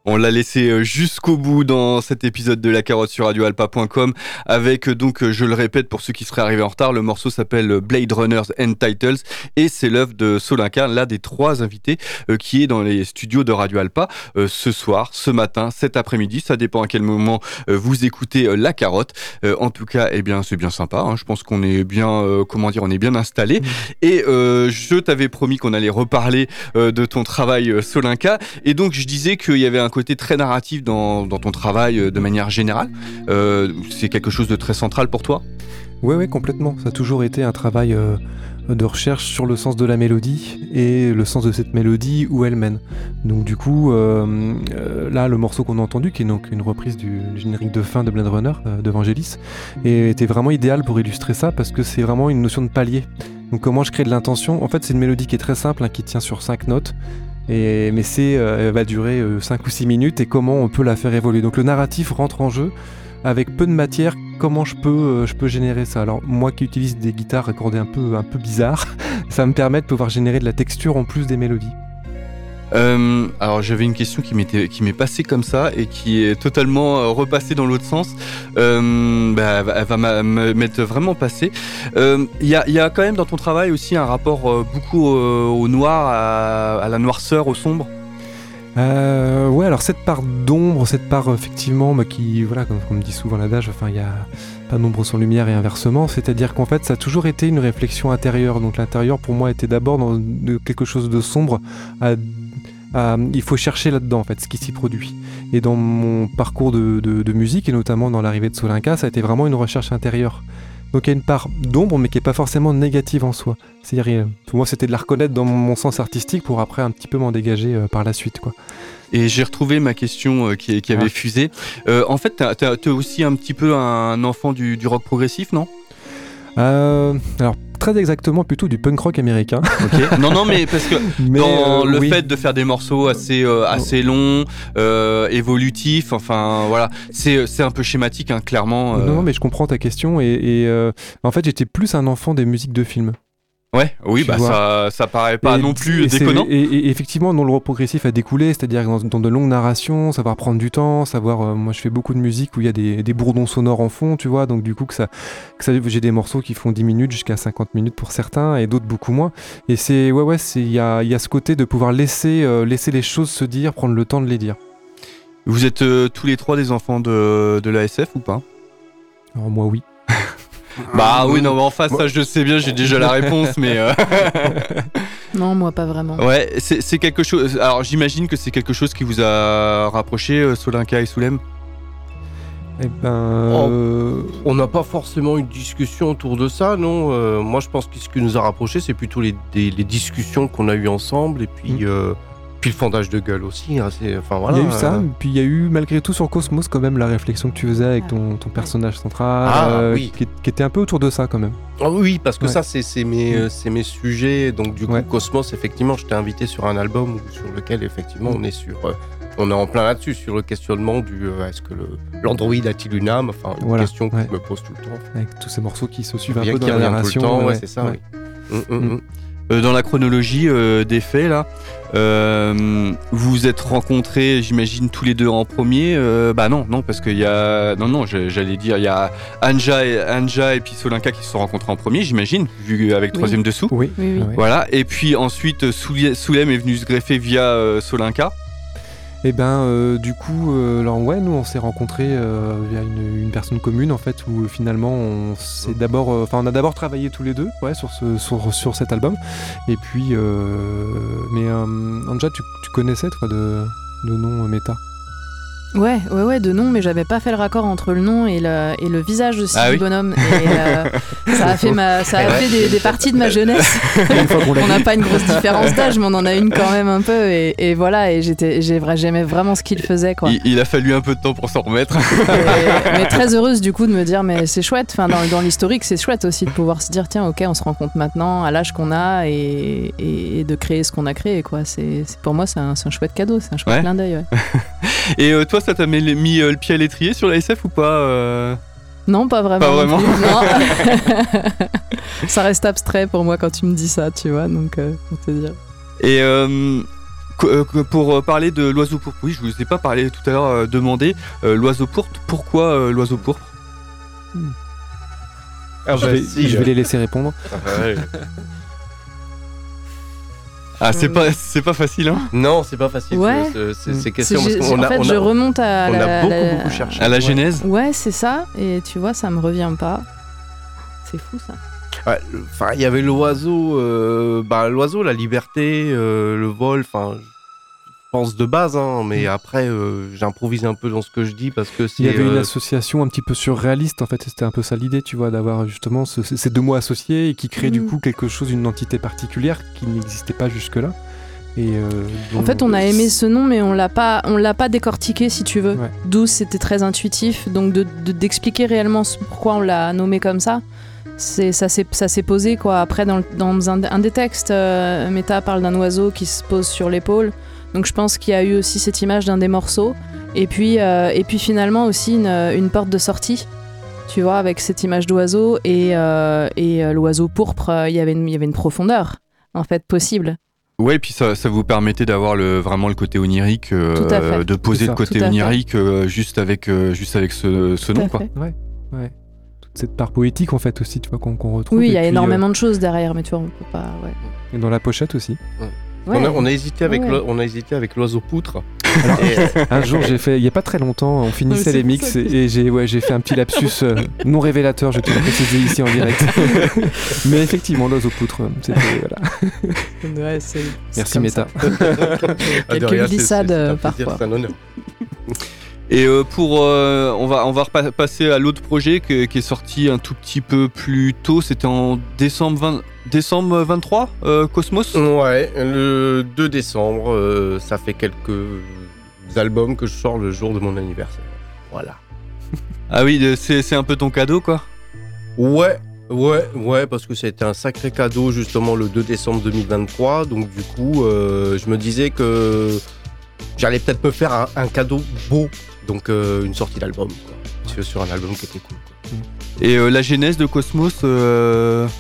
On l'a laissé jusqu'au bout dans cet épisode de La Carotte sur radio alpa point com avec donc, je le répète pour ceux qui seraient arrivés en retard, le morceau s'appelle Blade Runners and Titles et c'est l'œuvre de Solinka, l'un des trois invités euh, qui est dans les studios de Radio Alpa euh, ce soir, ce matin, cet après-midi. Ça dépend à quel moment euh, vous écoutez euh, La Carotte. Euh, en tout cas, eh bien, c'est bien sympa. Hein. Je pense qu'on est bien, euh, comment dire, on est bien installé. Mmh. Et euh, je t'avais promis qu'on allait reparler euh, de ton travail euh, Solinka. Et donc, je disais qu'il y avait un côté très narratif dans, dans ton travail euh, de manière générale. Euh, c'est quelque chose de très central pour toi ? Oui, ouais, complètement. Ça a toujours été un travail euh, de recherche sur le sens de la mélodie et le sens de cette mélodie, où elle mène. Donc du coup, euh, euh, là, le morceau qu'on a entendu, qui est donc une reprise du, du générique de fin de Blade Runner, euh, de Vangelis, et était vraiment idéal pour illustrer ça, parce que c'est vraiment une notion de palier. Donc comment je crée de l'intention ? En fait, c'est une mélodie qui est très simple, hein, qui tient sur cinq notes, et, mais c'est, euh, elle va durer euh, cinq ou six minutes, et comment on peut la faire évoluer. Donc le narratif rentre en jeu, avec peu de matière, comment je peux, euh, je peux générer ça. Alors moi qui utilise des guitares accordées un peu, un peu bizarres, ça me permet de pouvoir générer de la texture en plus des mélodies. Euh, alors j'avais une question qui, m'était, qui m'est passée comme ça et qui est totalement euh, repassée dans l'autre sens. Euh, bah, elle va m'a, m'être vraiment passée. Il euh, y, a, y a quand même dans ton travail aussi un rapport euh, beaucoup euh, au noir, à, à la noirceur, au sombre. Euh, ouais, alors cette part d'ombre, cette part effectivement bah, qui, voilà, comme, comme dit souvent l'adage, enfin il y a pas d'ombre sans lumière et inversement, c'est-à-dire qu'en fait ça a toujours été une réflexion intérieure. Donc l'intérieur pour moi était d'abord dans de, quelque chose de sombre. À, à, il faut chercher là-dedans en fait ce qui s'y produit. Et dans mon parcours de, de, de musique et notamment dans l'arrivée de Solinka, ça a été vraiment une recherche intérieure. Donc il y a une part d'ombre mais qui n'est pas forcément négative en soi. C'est-à-dire, pour moi c'était de la reconnaître dans mon sens artistique pour après un petit peu m'en dégager euh, par la suite, quoi. Et j'ai retrouvé ma question euh, qui, qui avait ah. fusé. Euh, en fait, t'as, t'as, t'es aussi un petit peu un enfant du, du rock progressif, non ? euh, Alors, très exactement, plutôt du punk rock américain. Okay. Non, non, mais parce que mais dans euh, le oui. fait de faire des morceaux assez, euh, assez longs, euh, évolutifs, enfin, voilà, c'est, c'est un peu schématique, hein, clairement. Euh... Non, non, mais je comprends ta question. Et, et euh, en fait, j'étais plus un enfant des musiques de films. Ouais, oui, bah ça, ça paraît pas et, non plus et déconnant. Et, et effectivement, dont le rock progressif a découlé, c'est-à-dire dans, dans de longues narrations, savoir prendre du temps, savoir. Euh, moi, je fais beaucoup de musique où il y a des, des bourdons sonores en fond, tu vois, donc du coup que ça, que ça, j'ai des morceaux qui font dix minutes jusqu'à cinquante minutes pour certains et d'autres beaucoup moins. Et c'est, ouais, ouais, c'est, il y a, il y a ce côté de pouvoir laisser, euh, laisser les choses se dire, prendre le temps de les dire. Vous êtes euh, tous les trois des enfants de, de l'A S F ou pas ? Alors moi, oui. Bah oui, non, mais en face, ça je sais bien, j'ai déjà la réponse, mais. Euh... Non, moi pas vraiment. Ouais, c'est, c'est quelque chose. Alors j'imagine que c'est quelque chose qui vous a rapproché, euh, Solinka et Soulem. Eh ben. Euh... Oh, on n'a pas forcément une discussion autour de ça, non. Euh, moi je pense que ce qui nous a rapproché, c'est plutôt les, des, les discussions qu'on a eues ensemble, et puis. Mmh. Euh... Puis le fondage de gueule aussi, hein, c'est, enfin, voilà, il y a eu ça, euh... puis il y a eu malgré tout sur Cosmos quand même la réflexion que tu faisais avec ton, ton personnage central, ah, euh, oui. qui, qui était un peu autour de ça quand même. Oh, oui, parce que ouais. ça c'est, c'est, mes, mmh. euh, c'est mes sujets, donc du coup ouais. Cosmos, effectivement, je t'ai invité sur un album où, sur lequel effectivement mmh. on est sur, euh, on est en plein là-dessus, sur le questionnement du euh, est-ce que le, l'android a-t-il une âme, enfin une voilà. question ouais. que je me pose tout le temps. Avec tous ces morceaux qui se suivent Bien un peu dans la narration. Tout le temps, ouais, c'est ça, oui. Mmh, mmh, mmh. Euh, dans la chronologie euh, des faits, là, euh, vous vous êtes rencontrés, j'imagine, tous les deux en premier. Euh, bah non, non, parce qu'il y a... Non, non, j'allais dire, il y a Anja et, Anja et puis Solinka qui se sont rencontrés en premier, j'imagine, vu avec oui. Troisième Dessous. Oui, oui, oui. Voilà, et puis ensuite, Soulem est venu se greffer via euh, Solinka. Et ben euh, du coup, euh, alors ouais, nous on s'est rencontrés euh, via une, une personne commune en fait, où finalement on s'est d'abord, enfin euh, on a d'abord travaillé tous les deux, ouais, sur ce, sur, sur cet album. Et puis, euh, mais euh, Anja, tu, tu connaissais toi de, de nom euh, Meta? Ouais, ouais, ouais, de nom, mais j'avais pas fait le raccord entre le nom et le, et le visage de Sylvie ah oui. Bonhomme. Et euh, ça a fait, ma, ça a fait des, des parties de ma jeunesse. On n'a pas une grosse différence d'âge, mais on en a une quand même un peu. Et, et voilà, et j'étais, j'ai, j'aimais vraiment ce qu'il faisait, quoi. Il, il a fallu un peu de temps pour s'en remettre. Et, mais très heureuse du coup de me dire, mais c'est chouette. Enfin, dans, dans l'historique, c'est chouette aussi de pouvoir se dire, tiens, ok, on se rencontre maintenant à l'âge qu'on a et, et, et de créer ce qu'on a créé, quoi. C'est, c'est, pour moi, c'est un, c'est un chouette cadeau, c'est un chouette ouais. clin d'œil. Ouais. Et euh, toi, ça t'a mis, mis euh, le pied à l'étrier sur la S F ou pas euh... Non, pas vraiment. Pas vraiment. Non. Ça reste abstrait pour moi quand tu me dis ça, tu vois, donc euh, pour te dire. Et euh, euh, pour parler de l'oiseau pourpre, oui, je vous ai pas parlé tout à l'heure, euh, demandé euh, l'oiseau pourpre. Pourquoi euh, l'oiseau pourpre? hmm. Ah je, bah, vais, si, je euh... vais les laisser répondre. Ah, ouais. Ah, c'est pas, c'est pas facile, hein? Non, c'est pas facile. Ouais. C'est, c'est, ces questions c'est, parce qu'on en a, fait, on a, je remonte à on la, a beaucoup, la... beaucoup cherché. À la ouais. genèse. Ouais, c'est ça. Et tu vois, ça me revient pas. C'est fou, ça. Ouais, enfin, il y avait l'oiseau, euh, bah, l'oiseau, la liberté, euh, le vol. Enfin, je pense de base, hein, mais mmh. après, euh, j'improvise un peu dans ce que je dis parce que c'est. Il y avait euh... une association un petit peu surréaliste, en fait. C'était un peu ça l'idée, tu vois, d'avoir justement ce, ces deux mots associés et qui créent mmh. du coup quelque chose, une entité particulière qui n'existait pas jusque-là. Et euh, donc... En fait, on a aimé ce nom, mais on l'a pas, on l'a pas décortiqué, si tu veux. Ouais. D'où c'était très intuitif, donc de, de, d'expliquer réellement pourquoi on l'a nommé comme ça. C'est, ça, s'est, ça s'est posé quoi. Après, dans, dans un, un des textes, euh, Meta parle d'un oiseau qui se pose sur l'épaule. Donc, je pense qu'il y a eu aussi cette image d'un des morceaux. Et puis, euh, et puis finalement aussi une, une porte de sortie. Tu vois, avec cette image d'oiseau et, euh, et euh, l'oiseau pourpre, il y avait une, il y avait une profondeur en fait possible. Ouais, et puis ça, ça vous permettait d'avoir le, vraiment le côté onirique, euh, de poser le côté onirique euh, juste avec, euh, juste avec ce, ce nom, quoi. Ouais, ouais. Toute cette part poétique, en fait, aussi, tu vois, qu'on, qu'on retrouve. Oui, il y a puis, énormément euh... de choses derrière, mais tu vois, on peut pas. Ouais. Et dans la pochette aussi. Ouais. Ouais. On, a, on, a hésité avec ouais. on a hésité avec l'oiseau poutre. Alors, et... Un jour, j'ai fait, il n'y a pas très longtemps, on finissait les mix et, et j'ai, ouais, j'ai fait un petit lapsus euh, non révélateur, je te le préciser ici en direct. Mais effectivement, l'oiseau poutre, c'était. Voilà. Ouais, c'est, c'est Merci Meta. Quelques glissades parfois. C'est un honneur. Et euh, pour, euh, on va, on va repasser à l'autre projet que, qui est sorti un tout petit peu plus tôt. C'était en décembre, vingt, décembre vingt-trois, euh, Cosmos. Ouais, le deux décembre. Euh, ça fait quelques albums que je sors le jour de mon anniversaire. Voilà. Ah oui, c'est, c'est un peu ton cadeau, quoi. Ouais, ouais, ouais, parce que c'était un sacré cadeau justement le deux décembre deux mille vingt-trois. Donc du coup, euh, je me disais que j'allais peut-être me faire un, un cadeau beau. Donc euh, une sortie d'album, quoi. Ouais. Sur un album qui était cool, quoi. Et euh, la genèse de Cosmos euh...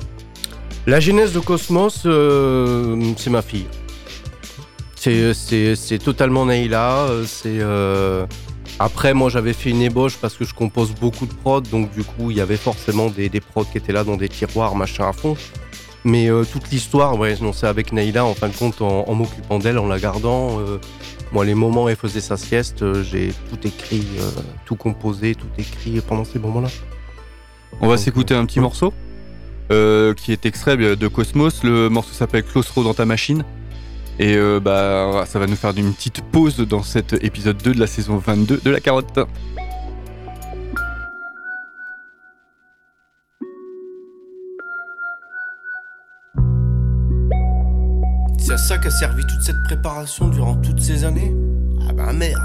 La genèse de Cosmos, euh, c'est ma fille. C'est, c'est, c'est totalement Neila. C'est, euh... Après, moi, j'avais fait une ébauche parce que je compose beaucoup de prods. Donc du coup, il y avait forcément des, des prods qui étaient là dans des tiroirs, machin à fond. Mais euh, toute l'histoire, ouais, non, c'est avec Neila, en fin de compte, en, en m'occupant d'elle, en la gardant. Euh... Moi, les moments où elle faisait sa sieste, euh, j'ai tout écrit, euh, tout composé, tout écrit pendant ces moments-là. On va Donc, s'écouter un petit ouais. morceau euh, qui est extrait de Cosmos. Le morceau s'appelle Claustro dans ta machine. Et euh, bah, ça va nous faire une petite pause dans cet épisode deux de la saison vingt-deux de La Carotte. C'est à ça qu'a servi toute cette préparation durant toutes ces années? Ah bah merde.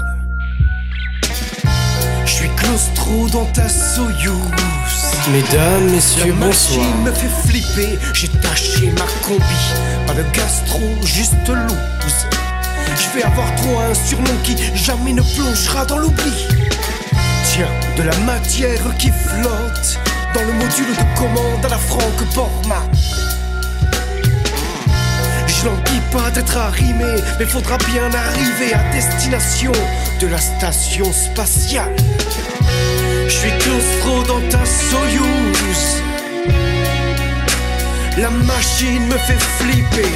Je suis claustro dans ta Soyouz. Mesdames, messieurs, bonsoir. La machine me fait flipper, j'ai taché ma combi. Pas de gastro, juste loose. Je vais avoir trop un surnom qui jamais ne plongera dans l'oubli. Tiens, de la matière qui flotte dans le module de commande à la Franck Borma. Je n'envie pas d'être arrimé, mais faudra bien arriver à destination de la station spatiale. Je suis claustro dans ta Soyouz. La machine me fait flipper.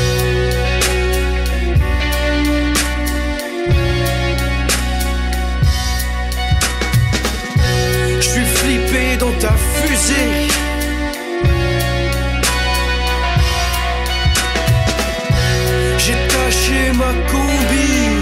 Je suis flippé dans ta fusée. J'ai taché ma combi.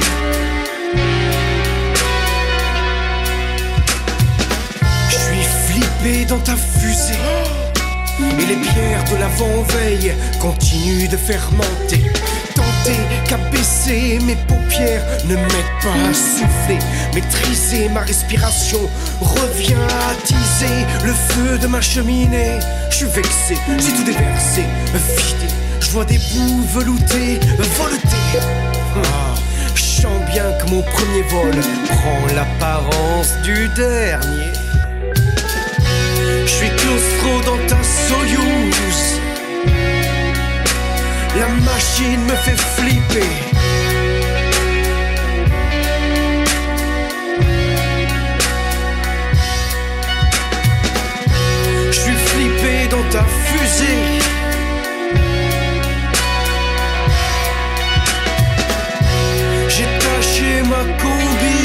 Je suis flippé dans ta fusée. Et les pierres de l'avant-veille continuent de fermenter. Tenter qu'à baisser mes paupières ne m'aide pas à souffler. Maîtriser ma respiration revient à attiser le feu de ma cheminée. Je suis vexé, j'ai tout déversé, vidé. Je vois des bouts veloutés, voletés. Ah, je sens bien que mon premier vol prend l'apparence du dernier. Je suis claustro dans ta Soyouz. La machine me fait flipper. fusée. J'ai taché ma combi.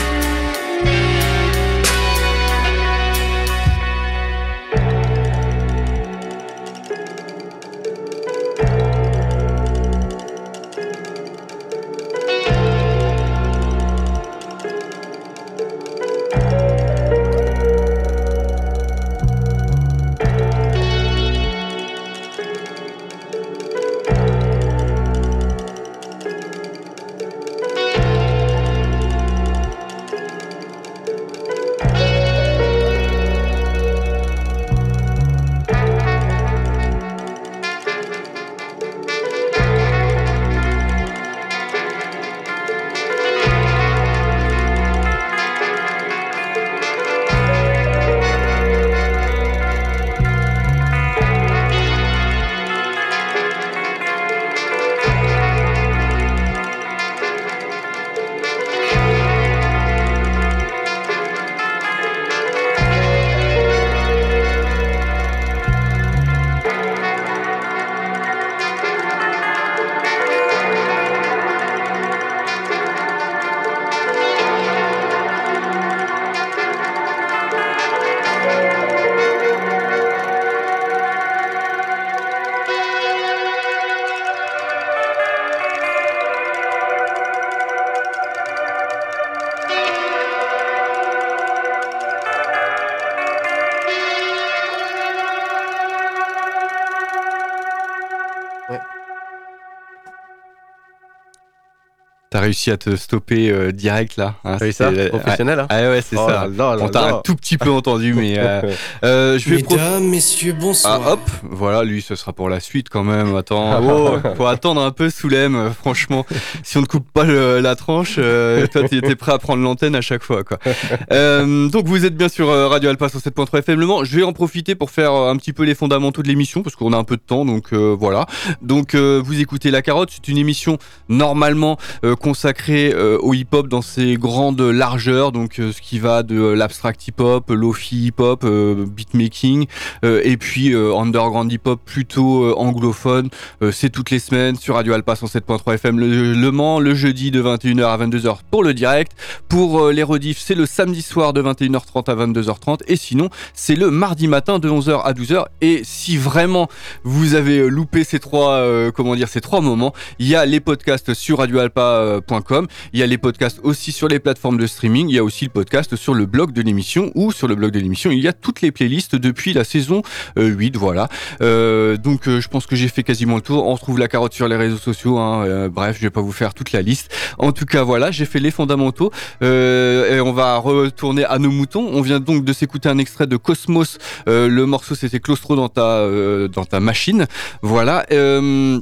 T'as réussi à te stopper euh, direct là. Hein, oui, ça, euh, professionnel. Ah, ah ouais, c'est oh ça. Là là, on t'a là. un tout petit peu entendu, mais euh, euh, je vais Mesdames, prof... messieurs, bonsoir. Ah, hop, voilà, lui, ce sera pour la suite quand même. Attends, oh, faut attendre un peu Soulem, euh, franchement. Si on ne coupe pas le, la tranche, euh, toi, tu étais prêt à prendre l'antenne à chaque fois, quoi. Euh, donc, vous êtes bien sur euh, Radio Alpa cent sept point trois F M Le Mans. Je vais en profiter pour faire euh, un petit peu les fondamentaux de l'émission parce qu'on a un peu de temps, donc euh, voilà. Donc, euh, vous écoutez La Carotte, c'est une émission normalement euh, consacrée euh, au hip-hop dans ses grandes largeurs, donc euh, ce qui va de euh, l'abstract hip-hop, lofi hip-hop, euh, beatmaking, euh, et puis euh, underground hip-hop plutôt euh, anglophone. Euh, c'est toutes les semaines sur Radio Alpa cent sept point trois F M Le, le Mans, le jeudi de vingt et une heures à vingt-deux heures pour le direct. Pour euh, les rediffs, c'est le samedi soir de vingt et une heures trente à vingt-deux heures trente, et sinon c'est le mardi matin de onze heures à douze heures. Et si vraiment vous avez loupé ces trois, euh, comment dire, ces trois moments, il y a les podcasts sur radio alpa point com, il y a les podcasts aussi sur les plateformes de streaming, il y a aussi le podcast sur le blog de l'émission, ou sur le blog de l'émission il y a toutes les playlists depuis la saison euh, huit, voilà. Euh, donc euh, je pense que j'ai fait quasiment le tour. On retrouve La Carotte sur les réseaux sociaux, hein. euh, bref, je vais pas vous faire toute la liste. En tout cas voilà, j'ai fait les fondamentaux, euh, et on va retourner à nos moutons. On vient donc de s'écouter un extrait de Cosmos, euh, le morceau c'était Claustro dans ta, euh, dans ta machine, voilà. euh,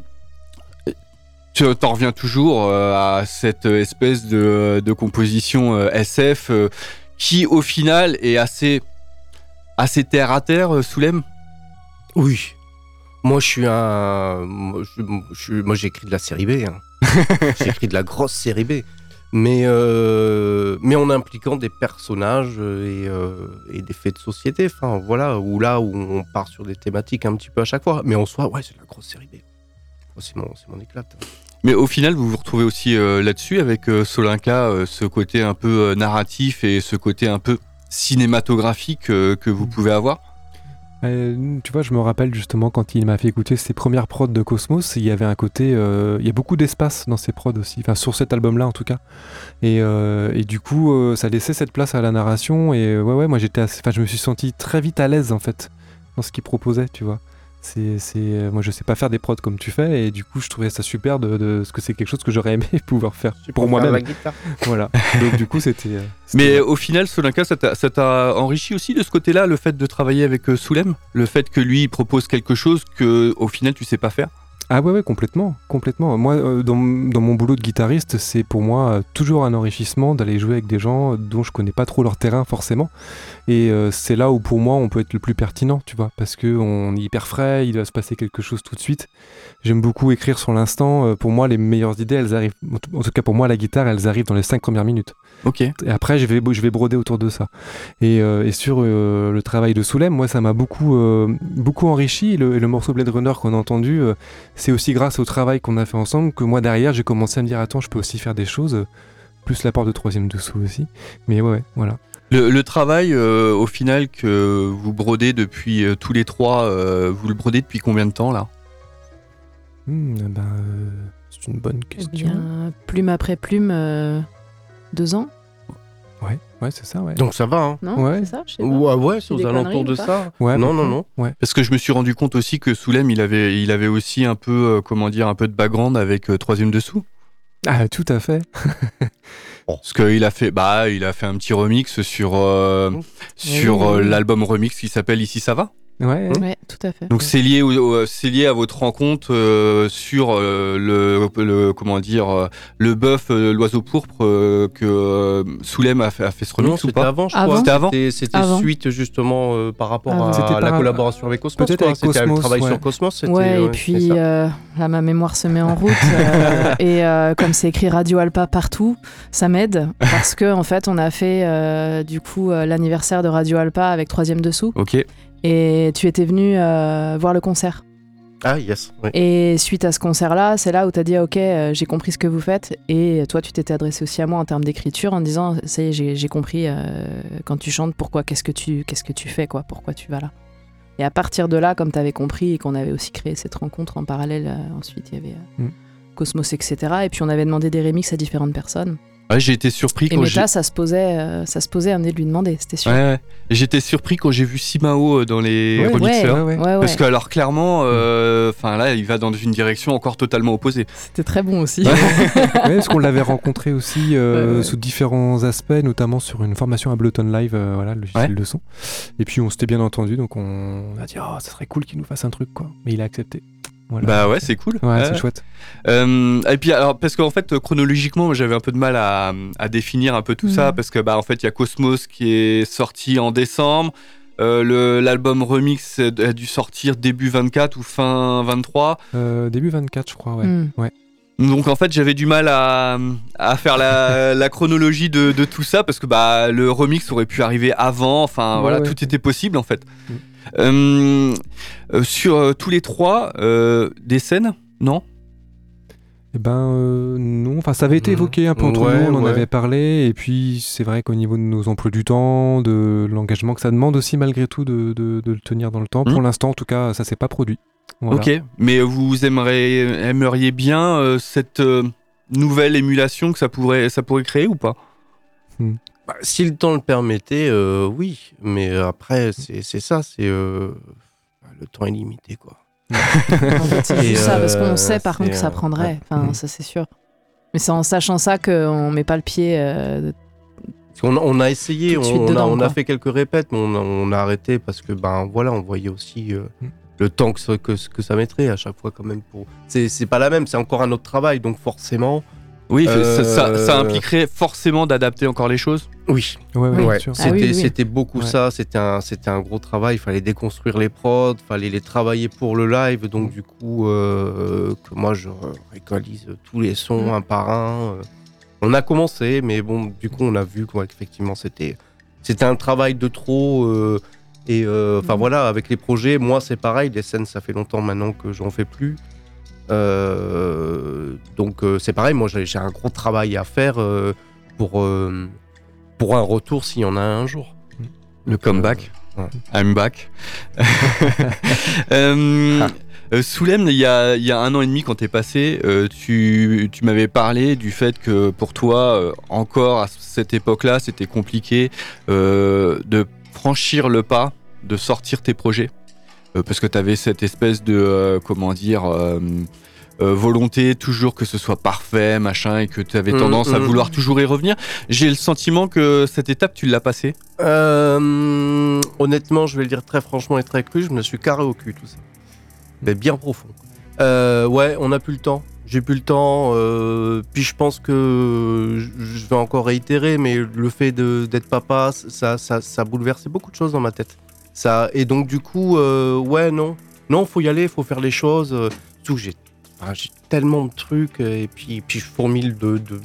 Tu t'en reviens toujours euh, à cette espèce de, de composition euh, S F euh, qui, au final, est assez, assez terre à terre, euh, Soulem. Oui. Moi, je suis un. Moi, je, je, moi j'écris de la série B. Hein. J'écris de la grosse série B. Mais, euh, mais en impliquant des personnages et, euh, et des faits de société. Enfin, voilà. Ou là où on part sur des thématiques un petit peu à chaque fois. Mais en soi, ouais, c'est de la grosse série B. C'est mon, c'est mon éclate. Mais au final, vous vous retrouvez aussi euh, là-dessus avec euh, Solinka, euh, ce côté un peu euh, narratif et ce côté un peu cinématographique euh, que vous pouvez avoir. Euh, tu vois, je me rappelle justement quand il m'a fait écouter ses premières prods de Cosmos, il y avait un côté, euh, il y a beaucoup d'espace dans ses prods aussi, enfin sur cet album-là en tout cas. Et, euh, et du coup, euh, ça laissait cette place à la narration. Et ouais, ouais, moi j'étais, assez, enfin, je me suis senti très vite à l'aise en fait dans ce qu'il proposait, tu vois. C'est, c'est, euh, moi je sais pas faire des prods comme tu fais, et du coup je trouvais ça super de, de ce que c'est quelque chose que j'aurais aimé pouvoir faire Tu pour moi-même. la guitare. Voilà. Donc du coup c'était. Euh, c'était Mais ouais. au final, Solinka, ça t'a, ça t'a enrichi aussi de ce côté-là, le fait de travailler avec euh, Soulem, le fait que lui il propose quelque chose que au final tu sais pas faire. Ah ouais, ouais, complètement, complètement. Moi, euh, dans, dans mon boulot de guitariste, c'est pour moi euh, toujours un enrichissement d'aller jouer avec des gens dont je connais pas trop leur terrain forcément. Et euh, c'est là où pour moi on peut être le plus pertinent, tu vois, parce que on est hyper frais, il va se passer quelque chose tout de suite. J'aime beaucoup écrire sur l'instant. Euh, pour moi, les meilleures idées, elles arrivent, en tout cas pour moi, la guitare, elles arrivent dans les cinq premières minutes. Ok. Et après, je vais, je vais broder autour de ça. Et, euh, et sur euh, le travail de Soulem, moi, ça m'a beaucoup, euh, beaucoup enrichi. Et le, et le morceau Blade Runner qu'on a entendu, euh, c'est aussi grâce au travail qu'on a fait ensemble que moi, derrière, j'ai commencé à me dire, attends, je peux aussi faire des choses, euh, plus l'apport de Troisième Dessous aussi. Mais ouais, ouais voilà. Le, le travail, euh, au final, que vous brodez depuis euh, tous les trois, euh, vous le brodez depuis combien de temps, là ? Mmh, ben, euh, c'est une bonne question. Eh bien, plume après plume, euh, deux ans. Ouais, ouais, c'est ça, ouais. Donc ça va, hein. Non, ouais. c'est ça, je sais pas. Ouais, ouais, c'est aux Des alentours conneries de ou pas ça. Ouais, non, non, non. Ouais. Parce que je me suis rendu compte aussi que Soulem, il avait, il avait aussi un peu, euh, comment dire, un peu de background avec euh, Troisième Dessous. Ah, tout à fait. Parce qu'il a fait, bah, il a fait un petit remix sur, euh, Oui, sur oui, euh, oui. l'album remix qui s'appelle Ici ça va. Ouais. Ouais, tout à fait. Donc c'est lié, au, au- c'est lié à votre rencontre euh, sur euh, le, le, comment dire, euh, le bœuf, euh, l'oiseau pourpre euh, que euh, Soulem a fait, a fait ce remix Non, ou c'était pas avant, je Avant. crois. C'était avant C'était, c'était Avant. suite justement euh, par rapport Avant. à C'était la par- collaboration avec Cosmos. peut-être quoi. avec C'était Cosmos, le travail ouais. sur Cosmos. C'était, Ouais, et c'est puis ça. euh, là, ma mémoire se met en route. euh, et euh, comme c'est écrit Radio Alpa partout, ça m'aide. Parce que, en fait, on a fait euh, du coup euh, l'anniversaire de Radio Alpa avec Troisième Dessous. Ok. Et tu étais venu euh, voir le concert. Ah, yes. Oui. Et suite à ce concert-là, c'est là où tu as dit ok, euh, j'ai compris ce que vous faites. Et toi, tu t'étais adressé aussi à moi en termes d'écriture en disant ça y est, j'ai, j'ai compris euh, quand tu chantes pourquoi, qu'est-ce que tu, qu'est-ce que tu fais, quoi, pourquoi tu vas là. Et à partir de là, comme tu avais compris et qu'on avait aussi créé cette rencontre en parallèle, euh, ensuite il y avait euh, Mm. Cosmos, et cetera. Et puis on avait demandé des remixes à différentes personnes. Ouais, j'ai été surpris Et quand j'ai. Meta, ça se posait, euh, ça se posait à un nez de lui demander, c'était sûr. Ouais, ouais. J'étais surpris quand j'ai vu Simao euh, dans les Ouais, remixeurs. ouais, ouais. ouais, ouais. Parce que alors clairement, enfin là, il va dans une direction encore totalement opposée. C'était très bon aussi. Ouais, parce qu'on l'avait rencontré aussi euh, Ouais, ouais. sous différents aspects, notamment sur une formation à Ableton Live, euh, voilà, le logiciel Ouais. de son. Et puis on s'était bien entendu, donc on a dit oh, ça serait cool qu'il nous fasse un truc, quoi. Mais il a accepté. Voilà. Bah ouais, c'est cool. Ouais, Ouais. c'est chouette. Euh, et puis alors parce qu'en fait chronologiquement j'avais un peu de mal à, à définir un peu tout Mhm. ça parce que bah en fait il y a Cosmos qui est sorti en décembre, euh, le, l'album remix a dû sortir début vingt-quatre ou fin vingt-trois, Euh, début vingt-quatre, je crois, ouais. Mm. ouais. donc en fait j'avais du mal à, à faire la, la chronologie de, de tout ça parce que bah le remix aurait pu arriver avant, enfin Ouais, voilà ouais. tout était possible en fait. Mhm. Euh, euh, sur euh, tous les trois euh, des scènes, non? Eh ben euh, non, enfin ça avait été Mhm. évoqué un peu entre Ouais, nous, on en ouais. avait parlé, et puis c'est vrai qu'au niveau de nos emplois du temps, de l'engagement que ça demande aussi malgré tout de, de, de le tenir dans le temps, Mhm. pour l'instant en tout cas ça s'est pas produit. Voilà. Ok, mais vous aimeriez, aimeriez bien euh, cette euh, nouvelle émulation que ça pourrait, ça pourrait créer ou pas? Bah, si le temps le permettait, euh, oui. Mais euh, après, c'est, c'est ça, c'est euh, le temps est limité, quoi. En fait, c'est Et, juste ça, parce qu'on euh, sait par c'est, contre que ça euh, prendrait. ouais. Enfin, Mhm. ça c'est sûr. Mais c'est en sachant ça qu'on met pas le pied. euh, Parce qu'on a, on a essayé, Tout de on, suite on a, dedans, on a quoi. fait quelques répètes, mais on a, on a arrêté parce que, ben voilà, on voyait aussi euh, Mm. le temps que, ça- que, que ça mettrait à chaque fois, quand même. Pour... C'est, c'est pas la même, c'est encore un autre travail, donc forcément. Oui, Euh, ça, ça- ça impliquerait forcément d'adapter encore les choses. Oui, Ouais, ouais, Oui. bien sûr. Ah c'était, oui, oui. c'était beaucoup Ouais. ça, c'était un, c'était un gros travail, il fallait déconstruire les prods, il fallait les travailler pour le live, donc du coup, euh, que moi je récolise tous les sons Mm. un par un. euh. On a commencé, mais bon, du coup, on a vu quoi, qu'effectivement, c'était, c'était un travail de trop. euh, et enfin Mm. voilà, avec les projets, moi c'est pareil, les scènes, ça fait longtemps maintenant que j'en fais plus. Euh, donc euh, c'est pareil, moi j'ai, j'ai un gros travail à faire euh, pour, euh, pour un retour s'il y en a un jour. Le comeback. Euh, ouais. I'm back. euh, Ah. euh, Soulem, il y a, il y a un an et demi quand t'es passé, euh, tu, tu m'avais parlé du fait que pour toi, euh, encore à cette époque-là, c'était compliqué euh, de franchir le pas, de sortir tes projets. Euh, parce que t'avais cette espèce de, euh, comment dire... euh, Euh, volonté toujours que ce soit parfait, machin, et que tu avais Mmh, tendance à mmh. vouloir toujours y revenir. J'ai le sentiment que cette étape, tu l'as passée. Euh, honnêtement, je vais le dire très franchement et très cru, je me suis carré au cul tout ça. Mais bien profond. Euh, ouais, on n'a plus le temps. J'ai plus le temps. Euh, puis je pense que je je vais encore réitérer, mais le fait de, d'être papa, ça, ça, ça a bouleversé beaucoup de choses dans ma tête. Ça, et donc du coup, euh, ouais, non, non, faut y aller, faut faire les choses. Euh, surtout que j'ai Enfin, j'ai tellement de trucs euh, et puis, puis je fourmille de, de,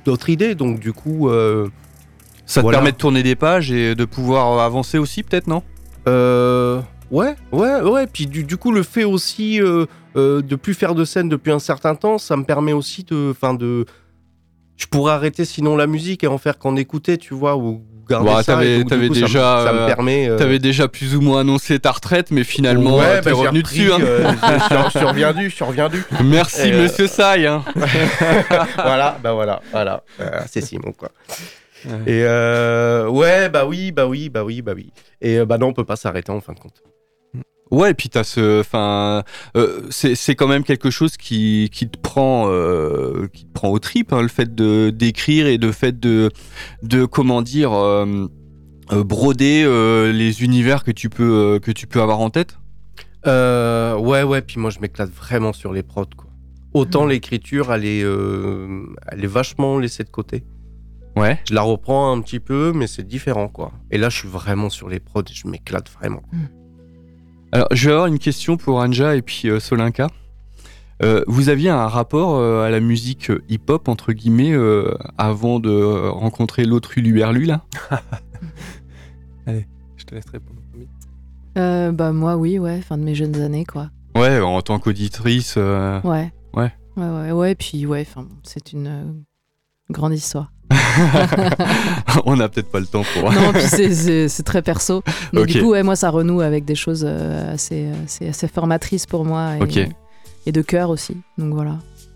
d'autres idées. Donc du coup, euh, ça te voilà. permet de tourner des pages et de pouvoir avancer aussi, peut-être, non ? Euh, ouais, ouais, ouais. Puis du, du coup, le fait aussi euh, euh, de plus faire de scène depuis un certain temps, ça me permet aussi de, enfin de, je pourrais arrêter sinon la musique et en faire qu'en écouter, tu vois, ou garder bah, ça. T'avais, et donc, t'avais coup, déjà, ça me, ça me euh, permet. Euh... T'avais déjà plus ou moins annoncé ta retraite, mais finalement, ouais, euh, t'es bah, revenu repris, dessus. Hein. Euh, je, je suis reviendu, je suis reviendu. Merci, et, Monsieur euh... Saï. Hein. voilà, bah voilà, voilà. Euh, c'est Simon, quoi. Ouais. Et euh, ouais, bah oui, bah oui, bah oui, bah oui. Et euh, bah non, on peut pas s'arrêter en fin de compte. Ouais, et puis t'as ce, enfin, euh, c'est c'est quand même quelque chose qui qui te prend, euh, qui te prend aux tripes, hein, le fait de d'écrire et le fait de de comment dire, euh, euh, broder euh, les univers que tu peux euh, que tu peux avoir en tête. Euh, ouais, ouais. Puis moi, je m'éclate vraiment sur les prods, quoi. Autant mmh. l'écriture, elle est, euh, elle est vachement laissée de côté. Ouais. Je la reprends un petit peu, mais c'est différent, quoi. Et là, je suis vraiment sur les prods et je m'éclate vraiment. Alors, je vais avoir une question pour Anja et puis euh, Solinka. Euh, vous aviez un rapport euh, à la musique hip-hop, entre guillemets, euh, avant de euh, rencontrer l'autre Uluberlu, là ? Allez, je te laisse répondre. Euh, bah, moi, oui, ouais, fin de mes jeunes années, quoi. Ouais, en tant qu'auditrice. Euh... Ouais. Ouais. Ouais, ouais, ouais. Puis, ouais, c'est une euh, grande histoire. On n'a peut-être pas le temps pour. Non, puis c'est, c'est, c'est très perso. Mais okay. Du coup, ouais, moi, ça renoue avec des choses euh, assez, assez, assez formatrices pour moi. Et, okay. et de cœur aussi. Donc voilà.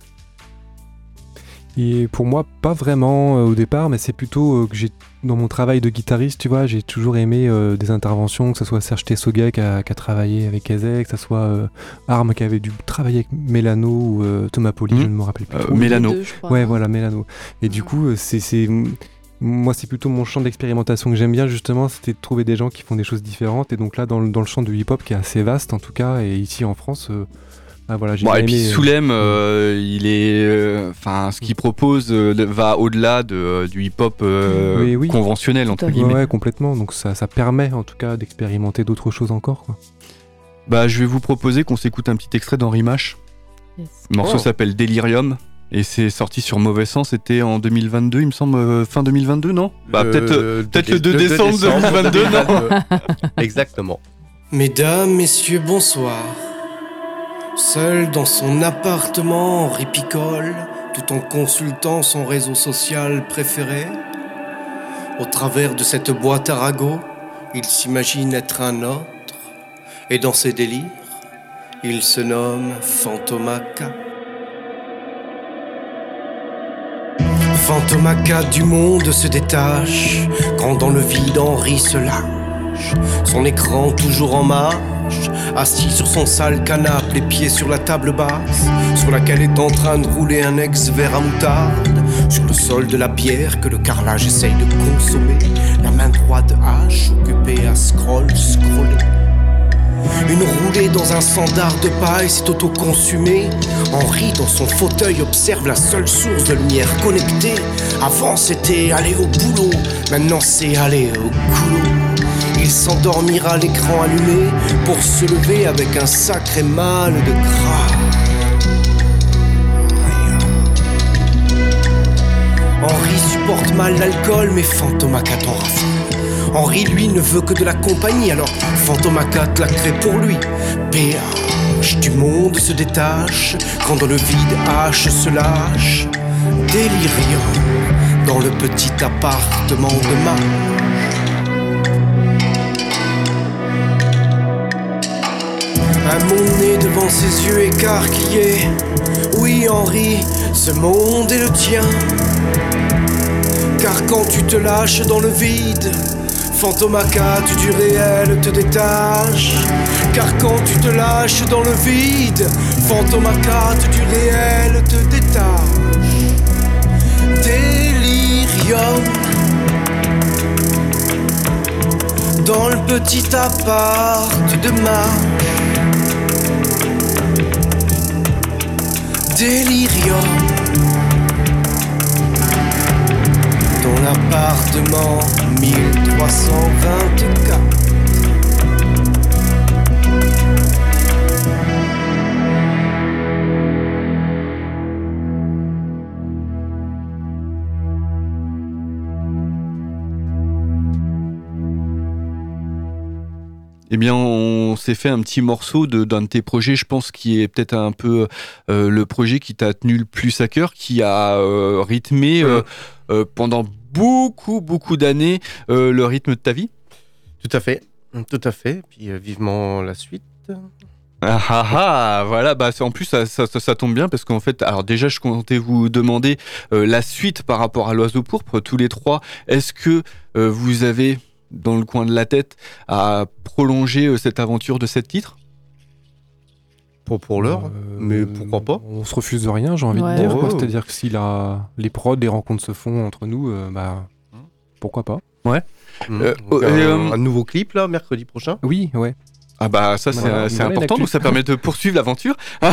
Et pour moi, pas vraiment euh, au départ, mais c'est plutôt euh, que j'ai, dans mon travail de guitariste, tu vois, j'ai toujours aimé euh, des interventions, que ce soit Serge Tessoga qui a, qui a travaillé avec Ezek, que ce soit euh, Arm qui avait dû travailler avec Mélano ou euh, Thomas Poli, mmh. je ne me rappelle plus. Euh, Mélano. Deux, je crois, ouais, hein. voilà, Mélano. Et mmh. du coup, c'est, c'est, moi, c'est plutôt mon champ d'expérimentation que j'aime bien, justement, c'était de trouver des gens qui font des choses différentes. Et donc là, dans le, dans le champ du hip-hop, qui est assez vaste en tout cas, et ici en France... Euh, Ah, voilà, j'ai bon, et aimé, puis euh... Soulem, euh, il est, enfin, euh, ce qu'il propose euh, va au-delà de, euh, du hip-hop euh, oui, oui. conventionnel entre guillemets. Ouais, ouais, complètement. Donc ça, ça permet en tout cas d'expérimenter d'autres choses encore, quoi. Bah, je vais vous proposer qu'on s'écoute un petit extrait d'Henri Mache. Yes. Le morceau oh. s'appelle Delirium. Et c'est sorti sur Mauvais Sens, c'était en deux mille vingt-deux, il me semble, euh, fin deux mille vingt-deux, non ? Bah, le... peut-être, euh, peut-être le deux décembre deux mille vingt-deux, non ? Exactement. Mesdames, messieurs, bonsoir. Seul dans son appartement, Henri picole, tout en consultant son réseau social préféré. Au travers de cette boîte à ragots, il s'imagine être un autre. Et dans ses délires, il se nomme Fantomaca. Fantomaca du monde se détache, quand dans le vide Henri se lâche. Son écran toujours en marche, assis sur son sale canapé, les pieds sur la table basse, sur laquelle est en train de rouler un ex-verre à moutarde. Sur le sol de la bière que le carrelage essaye de consommer, la main droite hache occupée à scroll, scroller. Une roulée dans un sandar de paille s'est auto-consumée. Henri dans son fauteuil observe la seule source de lumière connectée. Avant c'était aller au boulot, maintenant c'est aller au goulot. Il s'endormira l'écran allumé pour se lever avec un sacré mal de gras. Henri supporte mal l'alcool, mais Fantomaca t'en raffole. Henri, lui, ne veut que de la compagnie, alors Fantomaca te la crée pour lui. Péage du monde se détache, quand dans le vide H se lâche. Délirium dans le petit appartement de Marge. Un monde né devant ses yeux écarquillés. Oui, Henri, ce monde est le tien. Car quand tu te lâches dans le vide, Fantomaca, tu du réel te détaches. Car quand tu te lâches dans le vide, Fantomaca, tu du réel te détache. Délirium dans le petit appart de Marge. Délirium dans l'appartement mille trois cent vingt-quatre. eh bien, on s'est fait un petit morceau de, d'un de tes projets, je pense, qui est peut-être un peu euh, le projet qui t'a tenu le plus à cœur, qui a euh, rythmé euh, euh, pendant beaucoup, beaucoup d'années euh, le rythme de ta vie. Tout à fait, tout à fait. Puis euh, vivement la suite. Ah ah ah, voilà, bah en plus ça, ça, ça, ça tombe bien parce qu'en fait, alors déjà je comptais vous demander euh, la suite par rapport à l'Oiseau Pourpre, tous les trois. Est-ce que euh, vous avez dans le coin de la tête à prolonger euh, cette aventure de sept titres? Pour, pour l'heure, Euh, mais pourquoi pas? On se refuse de rien, j'ai envie Ouais. de dire. Oh. quoi. C'est-à-dire que si la, les prods, les rencontres se font entre nous, euh, bah pourquoi pas? Mmh. Euh, Donc, et, un, euh, un nouveau clip là, mercredi prochain. Oui, ouais. Ah bah ça c'est, Voilà, c'est voilà, important, l'actu. donc ça permet de poursuivre l'aventure. Ouais.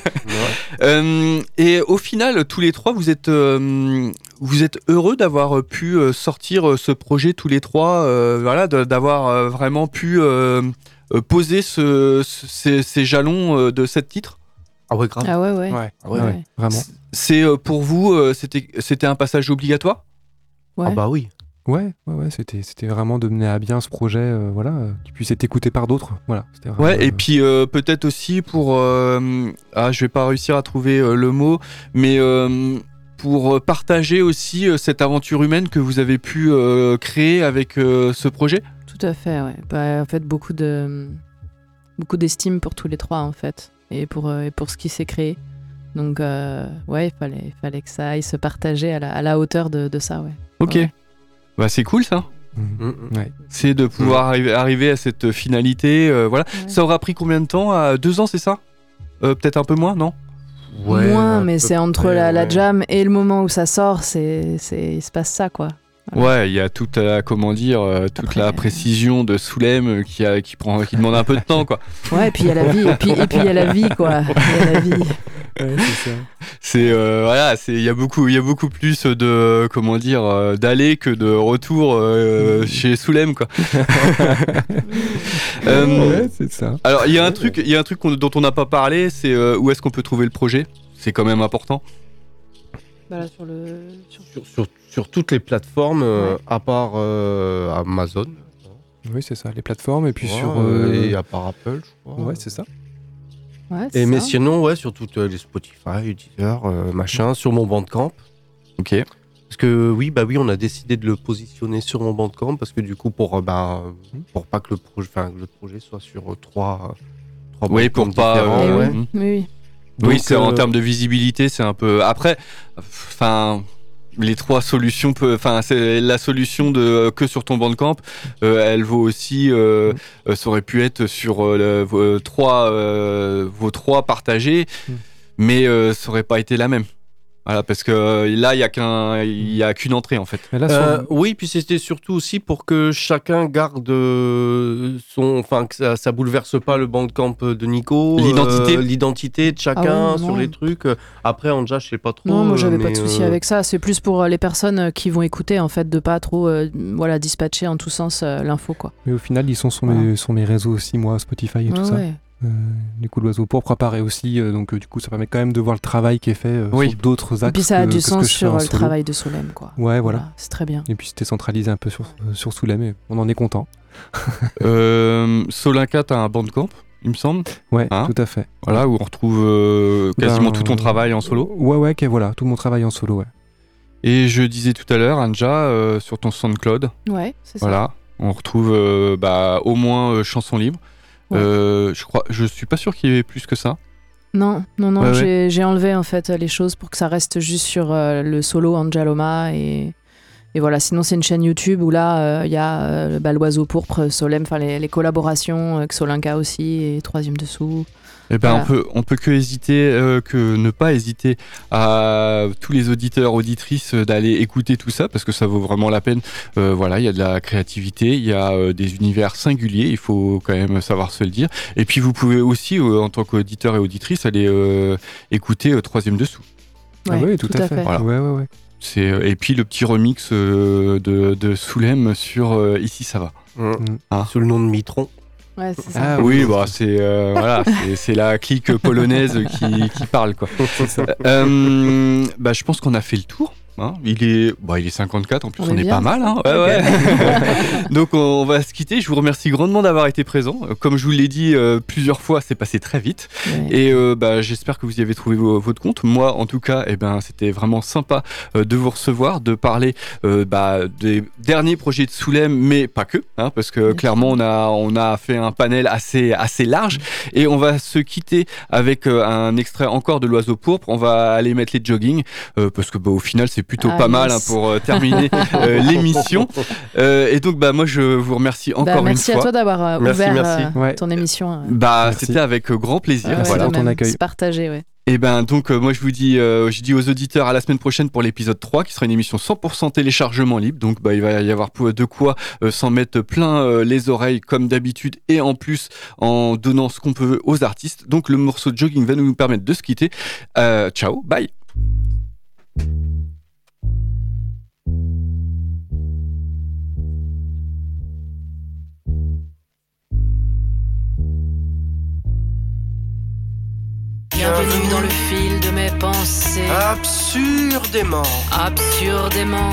Euh, et au final, tous les trois, vous êtes, euh, vous êtes heureux d'avoir pu euh, sortir euh, ce projet tous les trois, euh, voilà, de- d'avoir euh, vraiment pu euh, euh, poser ce, ce- ces, ces jalons euh, de sept titres. Ah ouais, grave. Ah ouais, ouais. Ouais, Ah ouais. Ouais. vraiment. C'est euh, pour vous, euh, c'était, c'était un passage obligatoire. Ouais. Ah bah oui. Ouais, ouais, ouais, c'était, c'était vraiment de mener à bien ce projet, euh, voilà, euh, qui puisse être écouté par d'autres. Voilà. C'était vraiment, Ouais, et euh, puis euh, peut-être aussi pour, euh, ah, je vais pas réussir à trouver euh, le mot, mais euh, pour partager aussi euh, cette aventure humaine que vous avez pu euh, créer avec euh, ce projet. Tout à fait, ouais. Bah, en fait, beaucoup de beaucoup d'estime pour tous les trois, en fait, et pour euh, et pour ce qui s'est créé. Donc, euh, ouais, il fallait il fallait que ça aille se partager à la, à la hauteur de, de ça, ouais. Ok. Ouais. Bah c'est cool ça. mm, Mmh. ouais. C'est de pouvoir arriver, arriver à cette finalité. euh, voilà. Ouais. Ça aura pris combien de temps? À deux ans, c'est ça? Euh, Peut-être un peu moins, non? Ouais, Moins, à mais peu c'est entre près, la, la ouais. jam et le moment où ça sort, c'est c'est il se passe ça, quoi. Voilà. Ouais, il y a toute la, comment dire, euh, toute Après, la euh, précision de Soulem euh, qui a, qui prend, qui demande un peu de temps, quoi. Ouais, et puis il y a la vie, et puis et puis il y a la vie, quoi. Il y a la vie. Ouais, c'est ça. C'est euh, voilà, c'est il y a beaucoup, il y a beaucoup plus de, comment dire, euh, d'aller que de retour euh, chez Soulem, quoi. Euh, Ouais, c'est ça. alors il y a un truc, il y a un truc qu'on- dont on n'a pas parlé, c'est euh, où est-ce qu'on peut trouver le projet. C'est quand même important. Voilà, sur le sur- Sur, sur, sur toutes les plateformes, euh, Ouais. à part euh, Amazon. Oui, c'est ça. Les plateformes et puis Ouais, sur. euh, euh, Et à part Apple, je crois. Ouais, c'est ça. Ouais, c'est Et mais ça. sinon, ouais, sur toutes euh, les Spotify, Deezer, euh, machin, sur mon Bandcamp. Ok. Parce que oui, bah oui, on a décidé de le positionner sur mon Bandcamp parce que du coup, pour euh, bah, Mhm. pour pas que le projet, enfin, que le projet soit sur euh, trois, euh, trois Oui, Bandcamps pour pas, différents, Eh euh, ouais. oui, Mhm. oui, oui. Oui, Donc, c'est en euh, termes de visibilité, c'est un peu. Après, enfin, les trois solutions, peut- enfin, c'est la solution de euh, que sur ton Bandcamp, euh, elle vaut aussi. Euh, euh, ça aurait pu être sur euh, le- vos trois, euh, vos trois partagés, Mm. mais euh, ça aurait pas été la même. Voilà, parce que euh, là, il y a qu'un, il y a qu'une entrée en fait. Mais là, sur Euh, le- oui, puis c'était surtout aussi pour que chacun garde euh, son, enfin que ça, ça bouleverse pas le Bandcamp de Nico, L'identité. euh, l'identité de chacun Ah ouais, sur non. les trucs. Après, Anja, je sais pas trop. Non, moi j'avais euh, pas de mais, souci euh, avec ça. C'est plus pour euh, les personnes euh, qui vont écouter, en fait, de pas trop euh, voilà, dispatcher en tous sens euh, l'info, quoi. Mais au final, ils sont sur, Voilà. mes, sur mes réseaux aussi, moi, Spotify et tout Ouais, ça. ouais. Euh, du coup, l'Oiseau Pourpre apparaît aussi, euh, donc euh, du coup, ça permet quand même de voir le travail qui est fait euh, Oui. sur d'autres axes. Et puis ça a que- du que ce sens que je fais sur en euh, le solo. travail de Soulem, quoi. Ouais, voilà. C'est très bien. Et puis c'était centralisé un peu sur, euh, sur Soulem, et on en est content. Euh, Solinka, t'as un Bandcamp, il me semble. Ouais, Hein tout à fait. Voilà, où on retrouve euh, quasiment Ben, tout ton travail en solo. Ouais, ouais, ok, voilà, tout mon travail en solo, ouais. Et je disais tout à l'heure, Anja, euh, sur ton SoundCloud, Ouais, c'est ça. voilà, on retrouve euh, bah, au moins euh, chansons libres. Ouais. Euh, je crois, je suis pas sûr qu'il y ait plus que ça. Non, non, non, Ouais, ouais. j'ai j'ai enlevé en fait les choses pour que ça reste juste sur euh, le solo Angeloma et, et voilà. Sinon, c'est une chaîne YouTube où là, il y a euh, bah, l'Oiseau Pourpre, Soulem, enfin les, les collaborations, euh, Xolinka aussi et Troisième Dessous. Eh ben, Voilà. on peut, on peut que hésiter, euh, que ne pas hésiter à tous les auditeurs, auditrices euh, d'aller écouter tout ça parce que ça vaut vraiment la peine. Euh, voilà, il y a de la créativité, il y a euh, des univers singuliers, il faut quand même savoir se le dire. Et puis vous pouvez aussi, euh, en tant qu'auditeur et auditrice, aller euh, écouter euh, Troisième Dessous. Ah oui, tout, à fait. Voilà. Ouais, ouais, ouais. C'est euh, et puis le petit remix euh, de, de Soulem sur euh, Ici ça va. Mmh. Ah. Sous le nom de Mitron. Ouais, c'est ça. Ah Oui, bah c'est euh, voilà, c'est- c'est la clique polonaise qui, qui parle quoi. C'est ça. Euh, bah je pense qu'on a fait le tour. Hein. Il est, bah, il est cinquante-quatre. En plus, on, on est, est pas mal. Hein. Ouais, okay. ouais. Donc, on va se quitter. Je vous remercie grandement d'avoir été présent. Comme je vous l'ai dit euh, plusieurs fois, c'est passé très vite. Ouais. Et euh, bah, j'espère que vous y avez trouvé vos, votre compte. Moi, en tout cas, eh ben, c'était vraiment sympa euh, de vous recevoir, de parler euh, bah, des derniers projets de Soulem, mais pas que, hein, parce que Merci. clairement, on a, on a fait un panel assez, assez large. Et on va se quitter avec euh, un extrait encore de l'Oiseau pourpre. On va aller mettre les jogging euh, parce que bah, au final, c'est plutôt ah, pas yes. mal hein, pour euh, terminer euh, l'émission. Euh, et donc, bah, moi, je vous remercie encore bah, une fois. Merci à toi d'avoir euh, merci, ouvert merci. Euh, ouais. ton émission. Euh. Bah, c'était avec euh, grand plaisir. Euh, voilà, ouais, ton accueil. C'est partagé, ouais. Et ben donc euh, moi je vous dis euh, je dis aux auditeurs à la semaine prochaine pour l'épisode trois qui sera une émission cent pour cent téléchargement libre. Donc bah il va y avoir de quoi euh, s'en mettre plein euh, les oreilles comme d'habitude et en plus en donnant ce qu'on peut aux artistes. Donc le morceau de Jogging va nous permettre de se quitter. Euh, ciao, bye. Bienvenue dans le fil de mes pensées. Absurdément. Absurdément.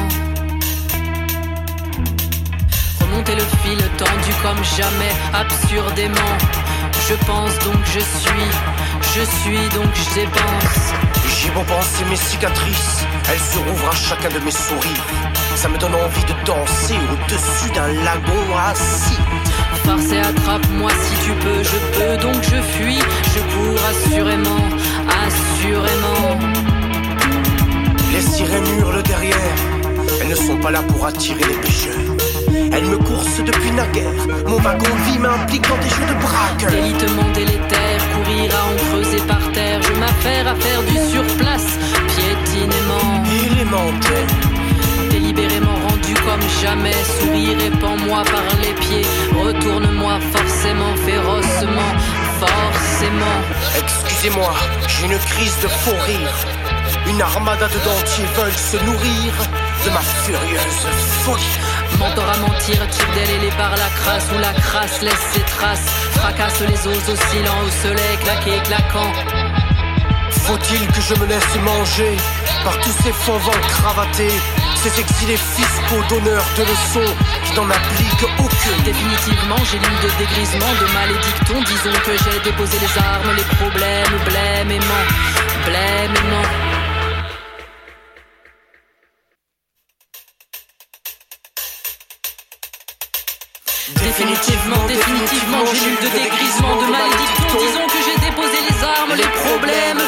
Remonter le fil tendu comme jamais. Absurdément. Je pense donc je suis. Je suis donc je dépense. J'ai beau penser mes cicatrices, elles se rouvrent à chacun de mes sourires. Ça me donne envie de danser au-dessus d'un lagon assis. Farce et attrape-moi si tu peux, je peux donc je fuis, je cours assurément, assurément. Les sirènes hurlent derrière, elles ne sont pas là pour attirer les pêcheurs. Elles me coursent depuis naguère, mon wagon vie m'implique dans des jeux de braque. Délitement délétère, courir à en creuser par terre, je m'affaire à faire du surplace, piétinément. Élémentaire. Délibérément rendu comme jamais, sourire répand-moi par les pieds, retourne-moi forcément, férocement, forcément. Excusez-moi, j'ai une crise de faux rire. Une armada de dentiers veulent se nourrir de ma furieuse folie. Mentor à mentir, tire d'elle par la crasse, où la crasse laisse ses traces, fracasse les os oscillants au soleil claqué claquant. Faut-il que je me laisse manger par tous ces faux-vents cravatés, ces exilés fiscaux donneurs de leçons qui n'en appliquent aucune. Définitivement, j'ai l'île de dégrisement, de malédictons. Disons que j'ai déposé les armes, les problèmes, blême aimant, blême aimant. Définitivement, définitivement, j'ai l'île de dégrisement, de malédictons. Disons que j'ai déposé les armes, les problèmes,